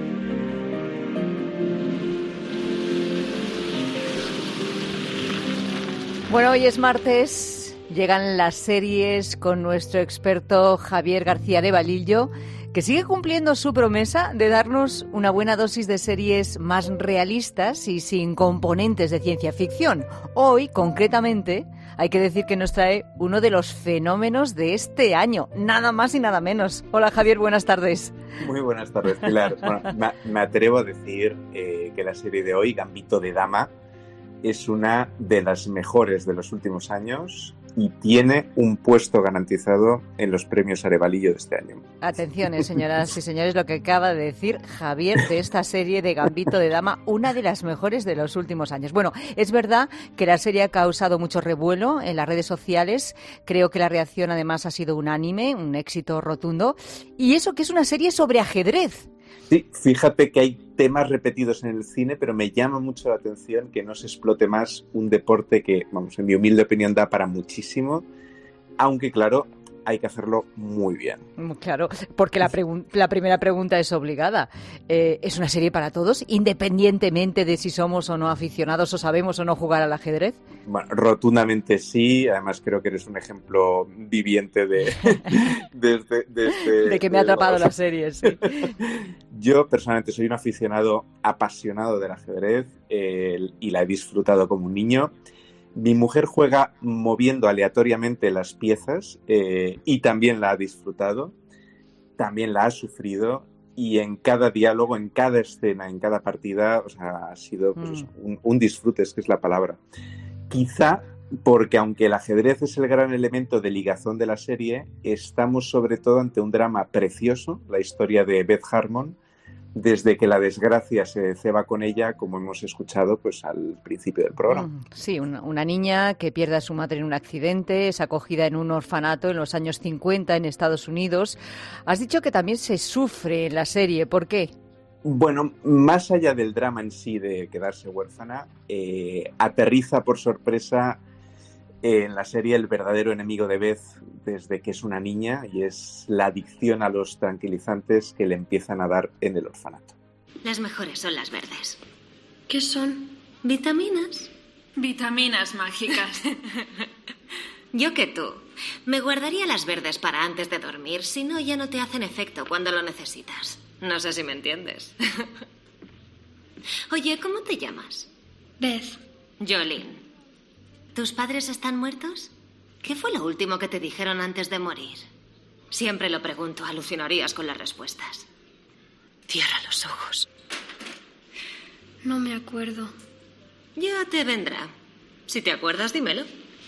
Speaker 5: Bueno, hoy es martes, llegan las series con nuestro experto Javier García de Valillo, que sigue cumpliendo su promesa de darnos una buena dosis de series más realistas y sin componentes de ciencia ficción. Hoy, concretamente, hay que decir que nos trae uno de los fenómenos de este año, nada más y nada menos. Hola Javier, buenas tardes.
Speaker 6: Muy buenas tardes, Pilar. Bueno, me atrevo a decir que la serie de hoy, Gambito de Dama, es una de las mejores de los últimos años y tiene un puesto garantizado en los premios Arevalillo de este año.
Speaker 5: Atención, señoras y señores, lo que acaba de decir Javier de esta serie de Gambito de Dama, una de las mejores de los últimos años. Bueno, es verdad que la serie ha causado mucho revuelo en las redes sociales. Creo que la reacción además ha sido unánime, un éxito rotundo. Y eso que es una serie sobre ajedrez.
Speaker 6: Sí, fíjate que hay temas repetidos en el cine, pero me llama mucho la atención que no se explote más un deporte que, vamos, en mi humilde opinión da para muchísimo, aunque claro, hay que hacerlo muy bien.
Speaker 5: Claro, porque la primera pregunta es obligada. ¿Es una serie para todos, independientemente de si somos o no aficionados o sabemos o no jugar al ajedrez?
Speaker 6: Bueno, rotundamente sí. Además, creo que eres un ejemplo viviente de
Speaker 5: que me ha atrapado la serie, sí.
Speaker 6: Yo, personalmente, soy un aficionado apasionado del ajedrez y la he disfrutado como un niño. Mi mujer juega moviendo aleatoriamente las piezas y también la ha disfrutado, también la ha sufrido y en cada diálogo, en cada escena, en cada partida, o sea, ha sido pues, un disfrute, es que es la palabra. Quizá porque aunque el ajedrez es el gran elemento de ligazón de la serie, estamos sobre todo ante un drama precioso, la historia de Beth Harmon, desde que la desgracia se ceba con ella, como hemos escuchado pues al principio del programa.
Speaker 5: Sí, una niña que pierde a su madre en un accidente, es acogida en un orfanato en los años 50 en Estados Unidos. Has dicho que también se sufre en la serie, ¿por qué?
Speaker 6: Bueno, más allá del drama en sí de quedarse huérfana, aterriza por sorpresa en la serie el verdadero enemigo de Beth desde que es una niña y es la adicción a los tranquilizantes que le empiezan a dar en el orfanato.
Speaker 31: Las mejores son las verdes.
Speaker 23: ¿Qué son?
Speaker 31: Vitaminas.
Speaker 23: Vitaminas mágicas.
Speaker 31: Yo que tú. Me guardaría las verdes para antes de dormir, si no ya no te hacen efecto cuando lo necesitas. No sé si me entiendes. Oye, ¿cómo te llamas?
Speaker 23: Beth.
Speaker 31: Jolene. ¿Tus padres están muertos? ¿Qué fue lo último que te dijeron antes de morir? Siempre lo pregunto, alucinarías con las respuestas. Cierra los ojos.
Speaker 23: No me acuerdo.
Speaker 31: Ya te vendrá. Si te acuerdas, dímelo.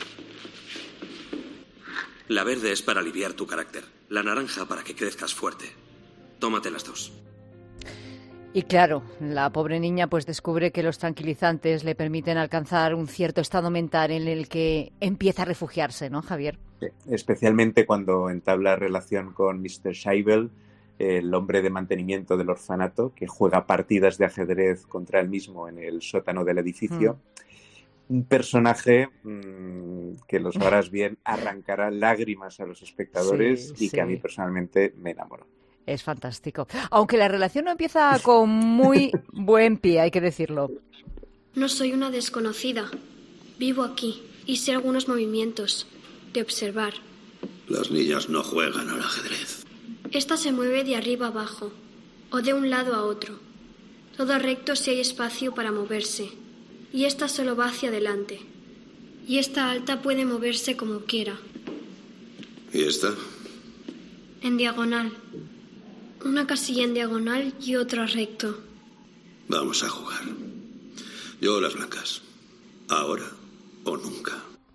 Speaker 7: La verde es para aliviar tu carácter. La naranja para que crezcas fuerte. Tómate las dos.
Speaker 5: Y claro, la pobre niña pues descubre que los tranquilizantes le permiten alcanzar un cierto estado mental en el que empieza a refugiarse, ¿no, Javier?
Speaker 6: Sí, especialmente cuando entabla relación con Mr. Scheibel, el hombre de mantenimiento del orfanato, que juega partidas de ajedrez contra él mismo en el sótano del edificio. Un personaje que, lo sabrás bien, arrancará lágrimas a los espectadores y que a mí personalmente me enamoró.
Speaker 5: Es fantástico. Aunque la relación no empieza con muy buen pie, hay que decirlo.
Speaker 23: No soy una desconocida. Vivo aquí y sé algunos movimientos de observar.
Speaker 7: Las niñas no juegan al ajedrez.
Speaker 23: Esta se mueve de arriba abajo o de un lado a otro. Todo recto si hay espacio para moverse. Y esta solo va hacia adelante. Y esta alta puede moverse como quiera.
Speaker 7: ¿Y esta?
Speaker 23: En diagonal. Una casilla en diagonal y otra recto.
Speaker 7: Vamos a jugar. Yo las blancas. Ahora o nunca.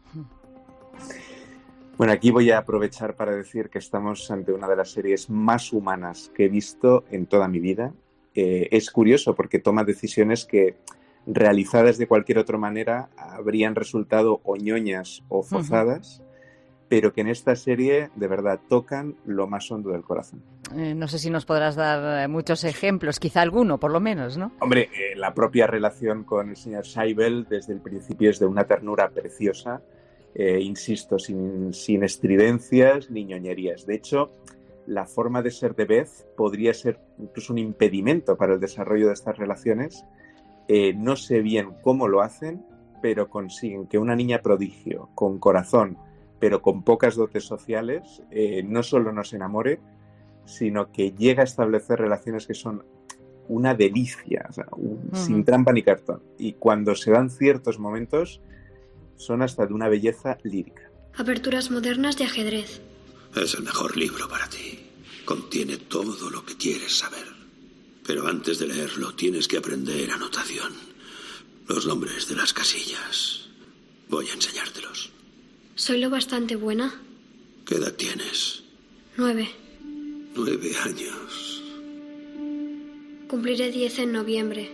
Speaker 6: Bueno, aquí voy a aprovechar para decir que estamos ante una de las series más humanas que he visto en toda mi vida. Es curioso porque toma decisiones que, realizadas de cualquier otra manera, habrían resultado o ñoñas o forzadas, pero que en esta serie de verdad tocan lo más hondo del corazón.
Speaker 5: No sé si nos podrás dar muchos ejemplos, quizá alguno por lo menos, ¿no?
Speaker 6: Hombre, la propia relación con el señor Scheibel desde el principio es de una ternura preciosa, insisto, sin estridencias ni ñoñerías. De hecho, la forma de ser de Beth podría ser incluso un impedimento para el desarrollo de estas relaciones. No sé bien cómo lo hacen, pero consiguen que una niña prodigio, con corazón, pero con pocas dotes sociales, no solo nos enamore, sino que llega a establecer relaciones que son una delicia, o sea, sin trampa ni cartón. Y cuando se dan ciertos momentos, son hasta de una belleza lírica.
Speaker 23: Aperturas modernas de ajedrez.
Speaker 7: Es el mejor libro para ti. Contiene todo lo que quieres saber. Pero antes de leerlo tienes que aprender anotación. Los nombres de las casillas. Voy a enseñártelos.
Speaker 23: ¿Soy lo bastante buena?
Speaker 7: ¿Qué edad tienes?
Speaker 23: 9.
Speaker 7: 9 años.
Speaker 23: Cumpliré 10 en noviembre.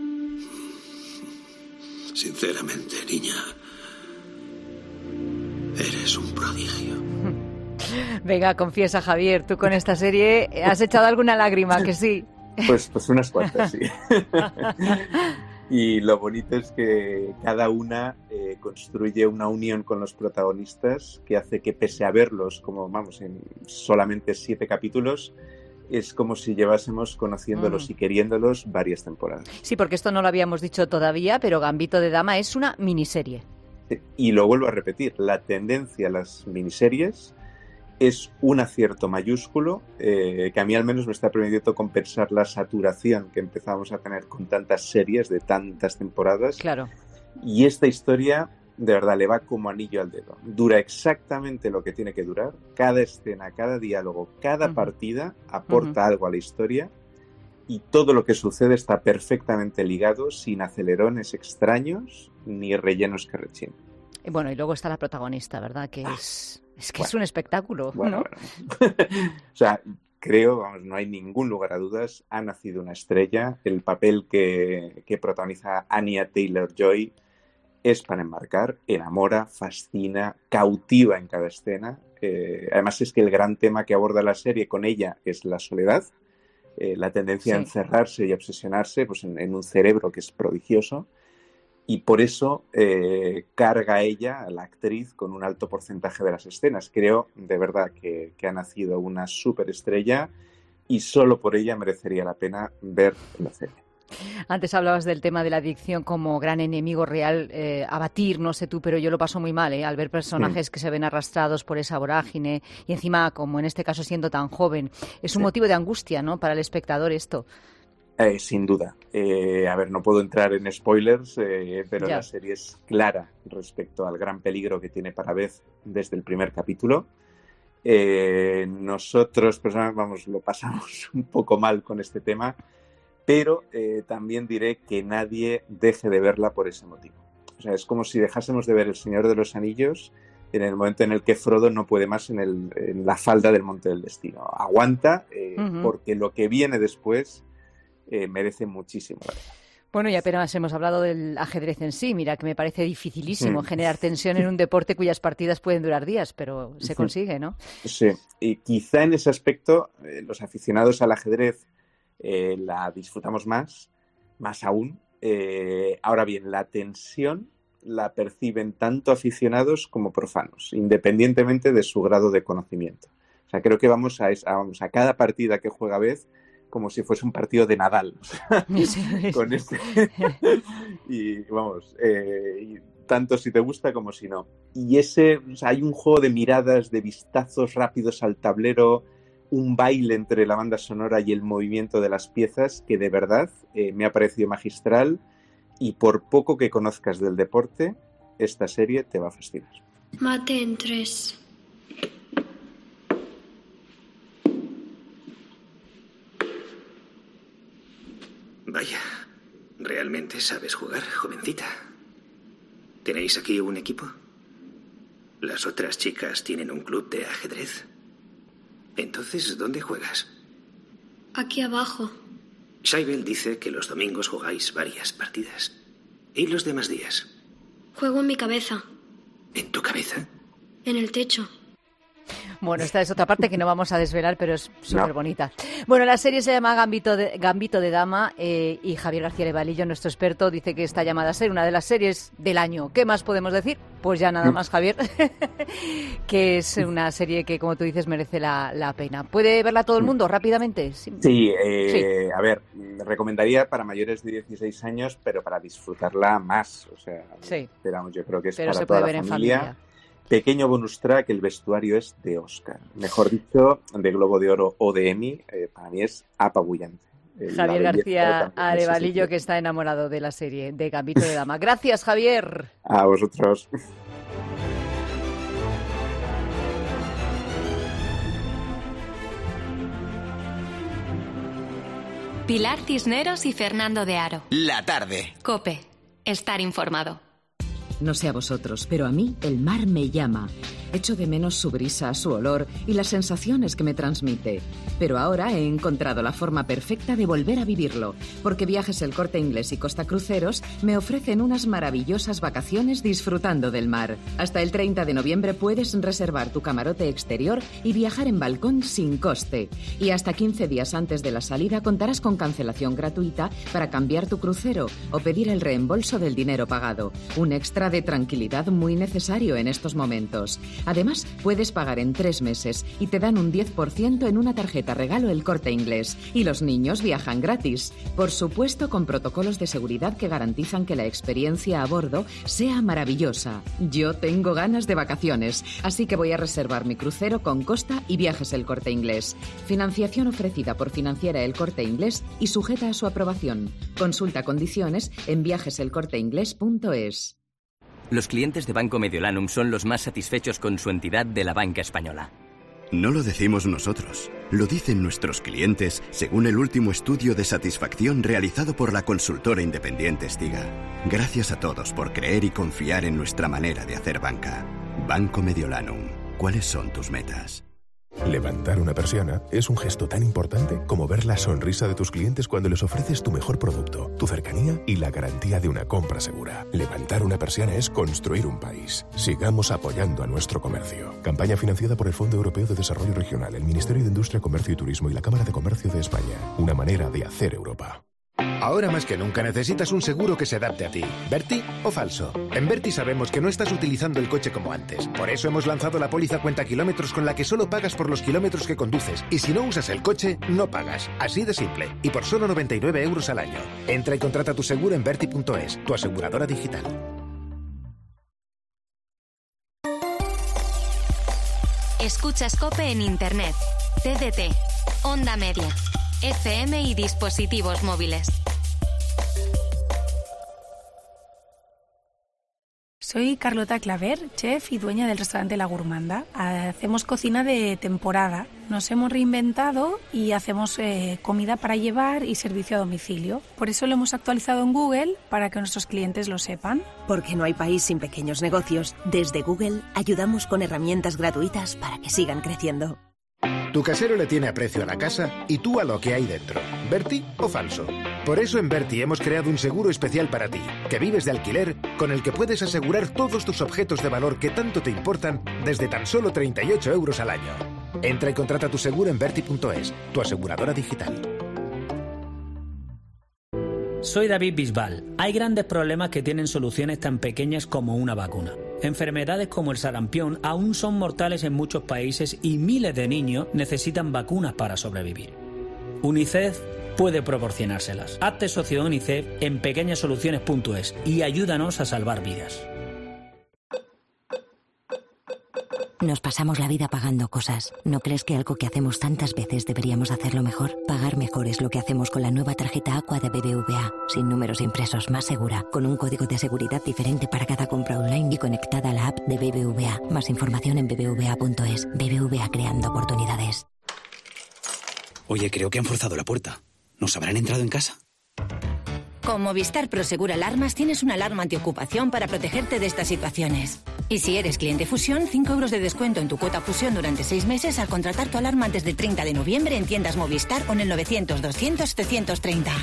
Speaker 7: Sinceramente, niña, eres un prodigio.
Speaker 5: Venga, confiesa, Javier, tú con esta serie has echado alguna lágrima, que sí.
Speaker 6: Pues unas cuantas, sí. Y lo bonito es que cada una construye una unión con los protagonistas que hace que, pese a verlos como, vamos, en solamente 7 capítulos, es como si llevásemos conociéndolos y queriéndolos varias temporadas.
Speaker 5: Sí, porque esto no lo habíamos dicho todavía, pero Gambito de Dama es una miniserie.
Speaker 6: Y lo vuelvo a repetir, la tendencia a las miniseries es un acierto mayúsculo que a mí al menos me está permitiendo compensar la saturación que empezamos a tener con tantas series de tantas temporadas.
Speaker 5: Claro.
Speaker 6: Y esta historia, de verdad, le va como anillo al dedo. Dura exactamente lo que tiene que durar. Cada escena, cada diálogo, cada partida aporta algo a la historia y todo lo que sucede está perfectamente ligado, sin acelerones extraños ni rellenos que rechinen.
Speaker 5: Bueno, y luego está la protagonista, ¿verdad? Que es un espectáculo,
Speaker 6: bueno,
Speaker 5: ¿no?
Speaker 6: Bueno. O sea, creo, vamos, no hay ningún lugar a dudas, ha nacido una estrella. El papel que protagoniza Anya Taylor-Joy es para enmarcar, enamora, fascina, cautiva en cada escena. Además es que el gran tema que aborda la serie con ella es la soledad, la tendencia a encerrarse y a obsesionarse pues, en un cerebro que es prodigioso. Y por eso carga ella, la actriz, con un alto porcentaje de las escenas. Creo, de verdad, que ha nacido una superestrella y solo por ella merecería la pena ver la serie.
Speaker 5: Antes hablabas del tema de la adicción como gran enemigo real a batir, no sé tú, pero yo lo paso muy mal, al ver personajes que se ven arrastrados por esa vorágine y encima, como en este caso siendo tan joven, es un motivo de angustia, ¿no?, para el espectador esto.
Speaker 6: Sin duda. A ver, no puedo entrar en spoilers, pero la serie es clara respecto al gran peligro que tiene para Beth desde el primer capítulo. Nosotros, personas, vamos, lo pasamos un poco mal con este tema, pero también diré que nadie deje de verla por ese motivo. O sea, es como si dejásemos de ver El Señor de los Anillos en el momento en el que Frodo no puede más en la falda del Monte del Destino. Aguanta, porque lo que viene después merece muchísimo.
Speaker 5: Bueno, y apenas hemos hablado del ajedrez en sí. Mira, que me parece dificilísimo generar tensión en un deporte cuyas partidas pueden durar días, pero se consigue, ¿no?
Speaker 6: Sí, y quizá en ese aspecto los aficionados al ajedrez la disfrutamos más aún. Ahora bien, la tensión la perciben tanto aficionados como profanos, independientemente de su grado de conocimiento. O sea, creo que vamos a cada partida que juega Beth como si fuese un partido de Nadal. Con este. Y vamos, tanto si te gusta como si no. Y hay un juego de miradas, de vistazos rápidos al tablero, un baile entre la banda sonora y el movimiento de las piezas que de verdad me ha parecido magistral, y por poco que conozcas del deporte, esta serie te va a fascinar.
Speaker 23: Mate en 3.
Speaker 33: Vaya, ¿realmente sabes jugar, jovencita? ¿Tenéis aquí un equipo? ¿Las otras chicas tienen un club de ajedrez? Entonces, ¿dónde juegas?
Speaker 23: Aquí abajo.
Speaker 33: Shaibel dice que los domingos jugáis varias partidas. ¿Y los demás días?
Speaker 23: Juego en mi cabeza.
Speaker 33: ¿En tu cabeza?
Speaker 23: En el techo.
Speaker 5: Bueno, esta es otra parte que no vamos a desvelar, pero es súper bonita. Bueno, la serie se llama Gambito de Dama y Javier García Levalillo, nuestro experto, dice que está llamada a ser una de las series del año. ¿Qué más podemos decir? Pues ya nada más, Javier, que es una serie que, como tú dices, merece la pena. ¿Puede verla todo el mundo rápidamente?
Speaker 6: Sí. A ver, recomendaría para mayores de 16 años, pero para disfrutarla más. O sea, esperamos, yo creo que es
Speaker 5: pero
Speaker 6: para
Speaker 5: se
Speaker 6: toda
Speaker 5: puede
Speaker 6: la
Speaker 5: ver
Speaker 6: familia.
Speaker 5: En familia.
Speaker 6: Pequeño bonus track, el vestuario es de Oscar. Mejor dicho, de Globo de Oro o de Emmy, para mí es apabullante.
Speaker 5: Javier García Arevalillo, que está enamorado de la serie de Gambito de Dama. Gracias, Javier.
Speaker 6: A vosotros.
Speaker 3: Pilar Cisneros y Fernando de Aro.
Speaker 2: La tarde.
Speaker 3: COPE. Estar informado.
Speaker 8: No sé a vosotros, pero a mí el mar me llama. Echo de menos su brisa, su olor y las sensaciones que me transmite. Pero ahora he encontrado la forma perfecta de volver a vivirlo, porque Viajes El Corte Inglés y Costa Cruceros me ofrecen unas maravillosas vacaciones disfrutando del mar. Hasta el 30 de noviembre puedes reservar tu camarote exterior y viajar en balcón sin coste. Y hasta 15 días antes de la salida contarás con cancelación gratuita para cambiar tu crucero o pedir el reembolso del dinero pagado. Un extra de tranquilidad muy necesario en estos momentos. Además, puedes pagar en 3 meses y te dan un 10% en una tarjeta regalo El Corte Inglés. Y los niños viajan gratis. Por supuesto, con protocolos de seguridad que garantizan que la experiencia a bordo sea maravillosa. Yo tengo ganas de vacaciones, así que voy a reservar mi crucero con Costa y Viajes El Corte Inglés. Financiación ofrecida por Financiera El Corte Inglés y sujeta a su aprobación. Consulta condiciones en viajeselcorteinglés.es.
Speaker 29: Los clientes de Banco Mediolanum son los más satisfechos con su entidad de la banca española.
Speaker 30: No lo decimos nosotros, lo dicen nuestros clientes según el último estudio de satisfacción realizado por la consultora independiente Stiga. Gracias a todos por creer y confiar en nuestra manera de hacer banca. Banco Mediolanum, ¿cuáles son tus metas?
Speaker 9: Levantar una persiana es un gesto tan importante como ver la sonrisa de tus clientes cuando les ofreces tu mejor producto, tu cercanía y la garantía de una compra segura. Levantar una persiana es construir un país. Sigamos apoyando a nuestro comercio. Campaña financiada por el Fondo Europeo de Desarrollo Regional, el Ministerio de Industria, Comercio y Turismo y la Cámara de Comercio de España. Una manera de hacer Europa.
Speaker 10: Ahora más que nunca necesitas un seguro que se adapte a ti. ¿Berti o falso? En Berti sabemos que no estás utilizando el coche como antes. Por eso hemos lanzado la póliza cuenta kilómetros con la que solo pagas por los kilómetros que conduces. Y si no usas el coche, no pagas. Así de simple. Y por solo 99 euros al año. Entra y contrata tu seguro en Berti.es, tu aseguradora digital.
Speaker 3: Escuchas COPE en Internet, TDT, Onda Media, FM y dispositivos móviles.
Speaker 11: Soy Carlota Claver, chef y dueña del restaurante La Gourmanda. Hacemos cocina de temporada. Nos hemos reinventado y hacemos comida para llevar y servicio a domicilio. Por eso lo hemos actualizado en Google para que nuestros clientes lo sepan.
Speaker 12: Porque no hay país sin pequeños negocios. Desde Google ayudamos con herramientas gratuitas para que sigan creciendo.
Speaker 10: Tu casero le tiene aprecio a la casa y tú a lo que hay dentro. ¿Berti o falso? Por eso en Berti hemos creado un seguro especial para ti, que vives de alquiler, con el que puedes asegurar todos tus objetos de valor que tanto te importan desde tan solo 38 euros al año. Entra y contrata tu seguro en Berti.es, tu aseguradora digital.
Speaker 13: Soy David Bisbal. Hay grandes problemas que tienen soluciones tan pequeñas como una vacuna. Enfermedades como el sarampión aún son mortales en muchos países y miles de niños necesitan vacunas para sobrevivir. UNICEF puede proporcionárselas. Hazte socio de UNICEF en pequeñasoluciones.es y ayúdanos a salvar vidas.
Speaker 14: Nos pasamos la vida pagando cosas. ¿No crees que algo que hacemos tantas veces deberíamos hacerlo mejor? Pagar mejor es lo que hacemos con la nueva tarjeta Aqua de BBVA. Sin números impresos, más segura, con un código de seguridad diferente para cada compra online y conectada a la app de BBVA. Más información en bbva.es. BBVA, creando oportunidades.
Speaker 15: Oye, creo que han forzado la puerta. ¿Nos habrán entrado en casa?
Speaker 16: Con Movistar Prosegur Alarmas tienes una alarma antiocupación para protegerte de estas situaciones. Y si eres cliente Fusión, 5 euros de descuento en tu cuota Fusión durante 6 meses al contratar tu alarma antes del 30 de noviembre en tiendas Movistar o en el 900 200 730.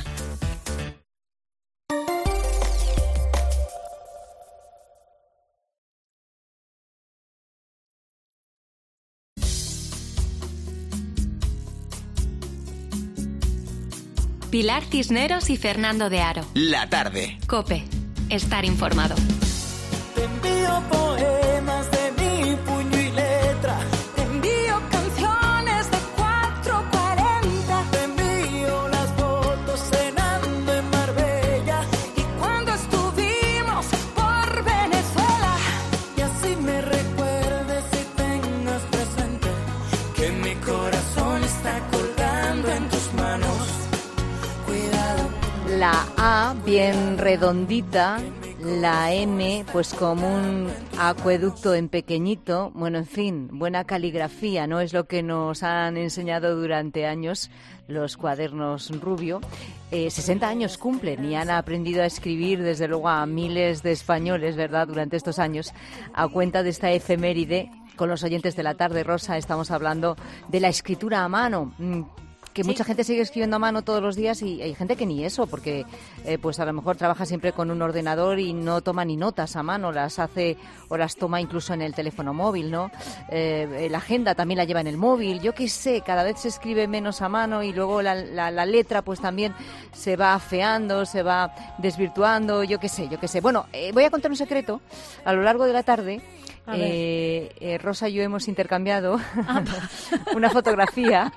Speaker 3: Pilar Cisneros y Fernando de Aro.
Speaker 2: La tarde.
Speaker 3: COPE. Estar informado.
Speaker 17: Te envío poemas de mi puño y letra.
Speaker 11: Te envío canciones de 440.
Speaker 17: Te envío las fotos cenando en Marbella.
Speaker 11: Y cuando estuvimos por Venezuela.
Speaker 17: Y así me recuerdo
Speaker 5: La A bien redondita, la M pues como un acueducto en pequeñito. Bueno, en fin, buena caligrafía, ¿no? Es lo que nos han enseñado durante años los cuadernos Rubio. 60 años cumplen y han aprendido a escribir, desde luego, a miles de españoles, ¿verdad?, durante estos años, a cuenta de esta efeméride. Con los oyentes de la tarde, Rosa, estamos hablando de la escritura a mano, que mucha gente sigue escribiendo a mano todos los días y hay gente que ni eso, porque pues a lo mejor trabaja siempre con un ordenador y no toma ni notas a mano, las hace o las toma incluso en el teléfono móvil, ¿no? La agenda también la lleva en el móvil, yo qué sé, cada vez se escribe menos a mano y luego la letra pues también se va afeando, se va desvirtuando, yo qué sé. Bueno, voy a contar un secreto. A lo largo de la tarde Rosa y yo hemos intercambiado una fotografía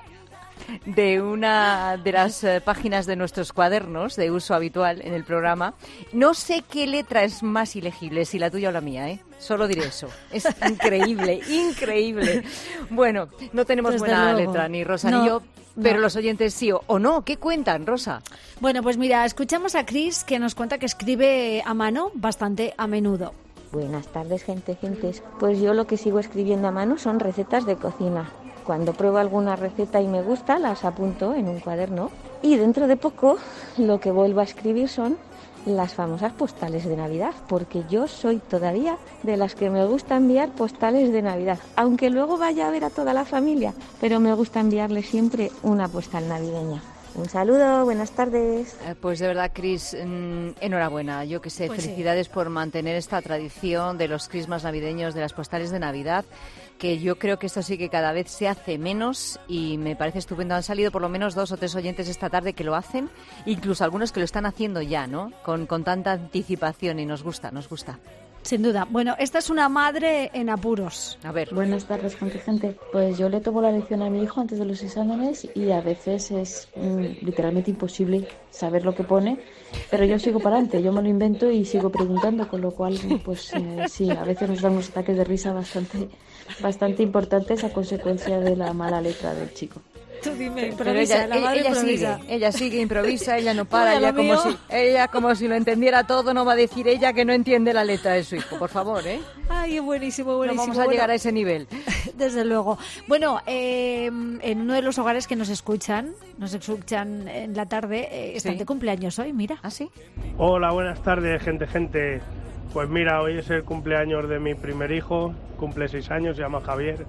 Speaker 5: de una de las páginas de nuestros cuadernos de uso habitual en el programa. No sé qué letra es más ilegible, si la tuya o la mía, ¿eh? Solo diré eso. Es increíble, increíble. Bueno, no tenemos
Speaker 1: Desde
Speaker 5: buena
Speaker 1: luego.
Speaker 5: letra, ni Rosa
Speaker 1: No,
Speaker 5: ni yo, pero
Speaker 1: no.
Speaker 5: los oyentes sí o no. ¿Qué cuentan, Rosa?
Speaker 1: Bueno, pues mira, escuchamos a Cris, que nos cuenta que escribe a mano bastante a menudo.
Speaker 4: Buenas tardes, gentes. Pues yo lo que sigo escribiendo a mano son recetas de cocina. Cuando pruebo alguna receta y me gusta, las apunto en un cuaderno. Y dentro de poco lo que vuelvo a escribir son las famosas postales de Navidad, porque yo soy todavía de las que me gusta enviar postales de Navidad, aunque luego vaya a ver a toda la familia, pero me gusta enviarle siempre una postal navideña. Un saludo, buenas tardes.
Speaker 5: Pues de verdad, Cris, enhorabuena. Yo que sé,
Speaker 4: Pues sí.
Speaker 5: felicidades por mantener esta tradición de los crismas navideños, de las postales de Navidad, que yo creo que esto sí que cada vez se hace menos y me parece estupendo. Han salido por lo menos 2 o 3 oyentes esta tarde que lo hacen, incluso algunos que lo están haciendo ya, ¿no? Con tanta anticipación y nos gusta.
Speaker 1: Sin duda. Bueno, esta es una madre en apuros.
Speaker 5: A ver.
Speaker 18: Buenas tardes, gente. Pues yo le tomo la lección a mi hijo antes de los exámenes y a veces es literalmente imposible saber lo que pone, pero yo sigo para adelante, yo me lo invento y sigo preguntando, con lo cual, pues sí, a veces nos dan unos ataques de risa bastante importantes a consecuencia de la mala letra del chico.
Speaker 1: Tú dime,
Speaker 5: Pero
Speaker 1: improvisa, la madre improvisa.
Speaker 5: ella sigue, improvisa, ella no para,
Speaker 1: Uy, a lo
Speaker 5: ella
Speaker 1: mío.
Speaker 5: como si lo entendiera todo, no va a decir ella que no entiende la letra de su hijo, por favor, ¿eh?
Speaker 1: Ay, buenísimo.
Speaker 5: No vamos a
Speaker 1: Bueno,
Speaker 5: llegar a ese nivel.
Speaker 1: Desde luego. Bueno, en uno de los hogares que nos escuchan en la tarde, están
Speaker 19: Sí.
Speaker 1: de cumpleaños hoy, mira.
Speaker 5: ¿Ah, sí?
Speaker 19: Hola, buenas tardes, gente. Pues mira, hoy es el cumpleaños de mi primer hijo, cumple 6 años, se llama Javier,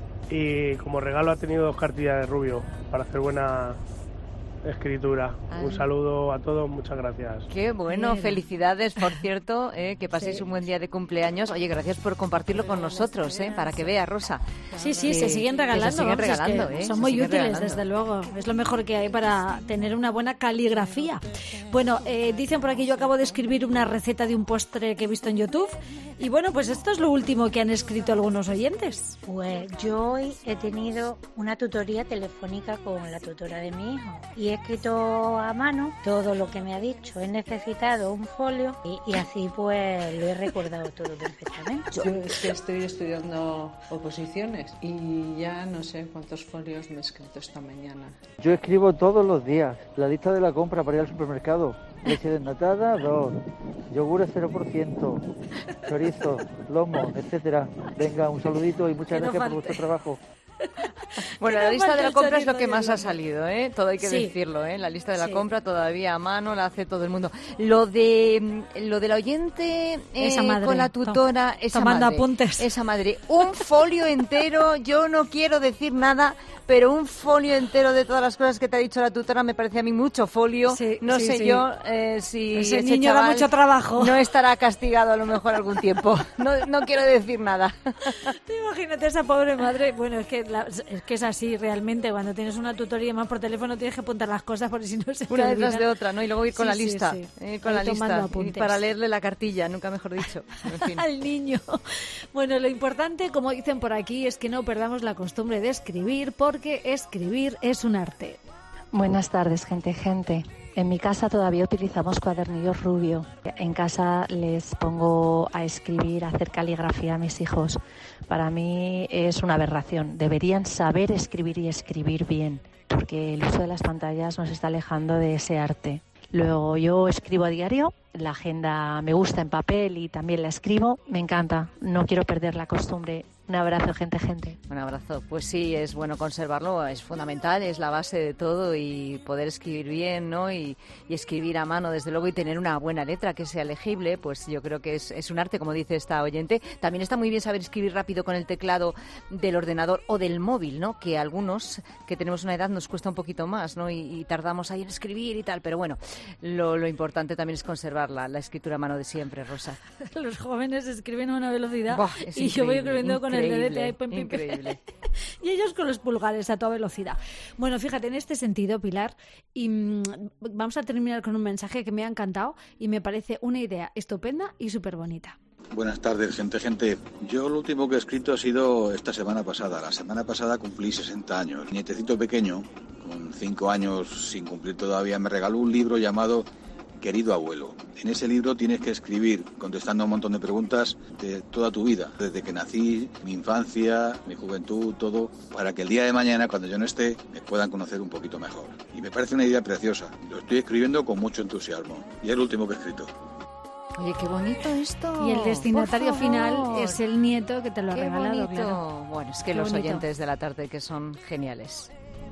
Speaker 19: y como regalo ha tenido 2 cartillas de Rubio para hacer buena escritura. Un saludo a todos, muchas gracias.
Speaker 5: Qué bueno,
Speaker 19: Bien.
Speaker 5: felicidades, por cierto, que paséis
Speaker 1: Sí.
Speaker 5: un buen día de cumpleaños. Oye, gracias por compartirlo con nosotros, para que vea, Rosa.
Speaker 1: Sí,
Speaker 5: Que-
Speaker 1: se siguen regalando.
Speaker 5: que se siguen
Speaker 1: vamos, es que
Speaker 5: regalando,
Speaker 1: son
Speaker 5: se
Speaker 1: muy
Speaker 5: siguen
Speaker 1: útiles,
Speaker 5: regalando.
Speaker 1: desde luego. Es lo mejor que hay para tener una buena caligrafía. Bueno, dicen por aquí, yo acabo de escribir una receta de un postre que he visto en YouTube. Y bueno, pues esto es lo último que han escrito algunos oyentes.
Speaker 20: Pues yo hoy he tenido una tutoría telefónica con la tutora de mi hijo y he escrito a mano todo lo que me ha dicho. He necesitado un folio y así pues lo he recordado todo perfectamente.
Speaker 21: Yo es que estoy estudiando oposiciones y ya no sé cuántos folios me he escrito esta mañana.
Speaker 22: Yo escribo todos los días la lista de la compra para ir al supermercado. Leche desnatada, 2. Yogures 0%. Chorizo, lomo, etcétera. Venga, un saludito y muchas
Speaker 5: Que no
Speaker 22: gracias por
Speaker 5: falte.
Speaker 22: vuestro trabajo.
Speaker 5: Bueno,
Speaker 22: Que
Speaker 5: la
Speaker 22: no
Speaker 5: lista de
Speaker 22: falte
Speaker 5: la
Speaker 22: el
Speaker 5: compra es lo
Speaker 22: chorizo
Speaker 5: que
Speaker 22: y
Speaker 5: más
Speaker 22: el
Speaker 5: ha salido, todo hay que
Speaker 22: Sí.
Speaker 5: decirlo, La lista de la
Speaker 22: Sí.
Speaker 5: compra todavía a mano la hace todo el mundo. Lo de la oyente
Speaker 1: Esa madre,
Speaker 5: con la tutora, esa
Speaker 1: tomando
Speaker 5: madre,
Speaker 1: apuntes.
Speaker 5: esa madre, un folio entero, yo no quiero decir nada, pero un folio entero de todas las cosas que te ha dicho la tutora me parece a mí mucho folio. No
Speaker 1: sí,
Speaker 5: sé
Speaker 1: sí.
Speaker 5: yo si
Speaker 1: Ese
Speaker 5: ese
Speaker 1: niño da
Speaker 5: chaval
Speaker 1: mucho trabajo.
Speaker 5: no estará castigado a lo mejor algún tiempo. No quiero decir nada.
Speaker 1: Imagínate esa pobre madre. Bueno, es que es así realmente. Cuando tienes una tutoría más por teléfono tienes que apuntar las cosas porque si no se te
Speaker 5: Una detrás
Speaker 1: olvidan.
Speaker 5: de otra, ¿no? Y luego ir con
Speaker 1: Sí,
Speaker 5: la
Speaker 1: sí,
Speaker 5: lista.
Speaker 1: sí.
Speaker 5: Ir con
Speaker 1: Ahí
Speaker 5: la lista.
Speaker 1: tomando
Speaker 5: Y
Speaker 1: apuntes.
Speaker 5: para leerle la cartilla, nunca mejor dicho. En fin.
Speaker 1: Al niño. Bueno, lo importante, como dicen por aquí, es que no perdamos la costumbre de escribir, porque escribir es un arte.
Speaker 24: Buenas tardes, gente. En mi casa todavía utilizamos cuadernillos Rubio. En casa les pongo a escribir, a hacer caligrafía a mis hijos. Para mí es una aberración. Deberían saber escribir y escribir bien, porque el uso de las pantallas nos está alejando de ese arte. Luego yo escribo a diario, la agenda me gusta en papel y también la escribo, me encanta, no quiero perder la costumbre. Un abrazo, gente.
Speaker 5: Un abrazo. Pues sí, es bueno conservarlo, es fundamental, es la base de todo y poder escribir bien, ¿no? Y escribir a mano, desde luego, y tener una buena letra que sea legible, pues yo creo que es un arte, como dice esta oyente. También está muy bien saber escribir rápido con el teclado del ordenador o del móvil, ¿no? Que a algunos que tenemos una edad nos cuesta un poquito más, ¿no? Y tardamos ahí en escribir y tal, pero bueno, lo importante también es conservar la escritura a mano de siempre, Rosa.
Speaker 1: Los jóvenes escriben a una velocidad y yo voy escribiendo con el dedete ahí,
Speaker 5: increíble.
Speaker 1: Y ellos con los pulgares a toda velocidad. Bueno, fíjate, en este sentido, Pilar, y vamos a terminar con un mensaje que me ha encantado y me parece una idea estupenda y súper bonita.
Speaker 6: Buenas tardes, gente. Yo lo último que he escrito ha sido esta semana pasada. La semana pasada cumplí 60 años. Mi nietecito pequeño, con 5 años sin cumplir todavía, me regaló un libro llamado Querido abuelo. En ese libro tienes que escribir contestando a un montón de preguntas de toda tu vida, desde que nací, mi infancia, mi juventud, todo, para que el día de mañana, cuando yo no esté, me puedan conocer un poquito mejor. Y me parece una idea preciosa. Lo estoy escribiendo con mucho entusiasmo. Y es el último que he escrito.
Speaker 5: Oye, qué bonito esto.
Speaker 1: Y el destinatario final es el nieto que te lo ha regalado. Claro.
Speaker 5: Bueno, es que qué los bonito. Oyentes de la tarde que son geniales.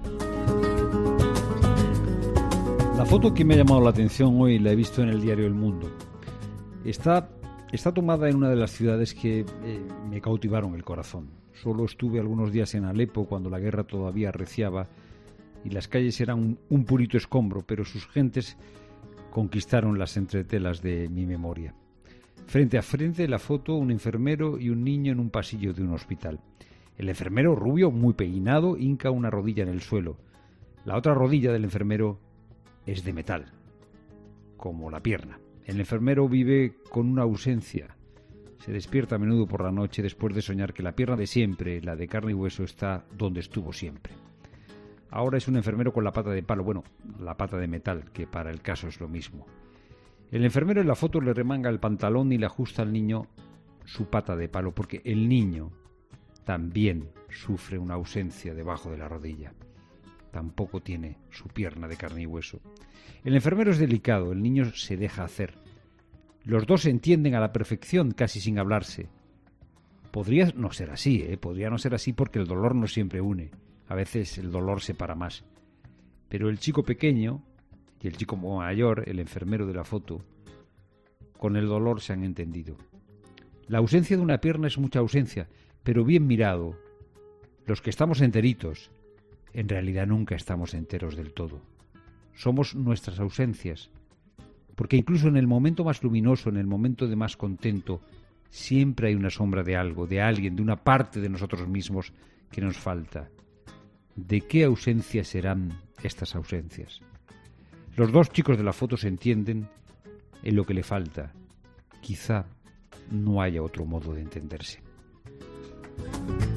Speaker 7: La foto que me ha llamado la atención hoy la he visto en el diario El Mundo. Está tomada en una de las ciudades que me cautivaron el corazón. Solo estuve algunos días en Alepo cuando la guerra todavía arreciaba y las calles eran un purito escombro, pero sus gentes conquistaron las entretelas de mi memoria. Frente a frente la foto, un enfermero y un niño en un pasillo de un hospital. El enfermero, rubio, muy peinado, hinca una rodilla en el suelo. La otra rodilla del enfermero es de metal, como la pierna. El enfermero vive con una ausencia. Se despierta a menudo por la noche después de soñar que la pierna de siempre, la de carne y hueso, está donde estuvo siempre. Ahora es un enfermero con la pata de palo, bueno, la pata de metal, que para el caso es lo mismo. El enfermero en la foto le remanga el pantalón y le ajusta al niño su pata de palo, porque el niño también sufre una ausencia debajo de la rodilla. Tampoco tiene su pierna de carne y hueso. El enfermero es delicado, el niño se deja hacer. Los dos se entienden a la perfección, casi sin hablarse. Podría no ser así, podría no ser así porque el dolor no siempre une. A veces el dolor separa más. Pero el chico pequeño y el chico mayor, el enfermero de la foto, con el dolor se han entendido. La ausencia de una pierna es mucha ausencia, pero bien mirado. Los que estamos enteritos, en realidad nunca estamos enteros del todo. Somos nuestras ausencias, porque incluso en el momento más luminoso, en el momento de más contento, siempre hay una sombra de algo, de alguien, de una parte de nosotros mismos que nos falta. ¿De qué ausencias serán estas ausencias? Los dos chicos de la foto se entienden en lo que le falta. Quizá no haya otro modo de entenderse.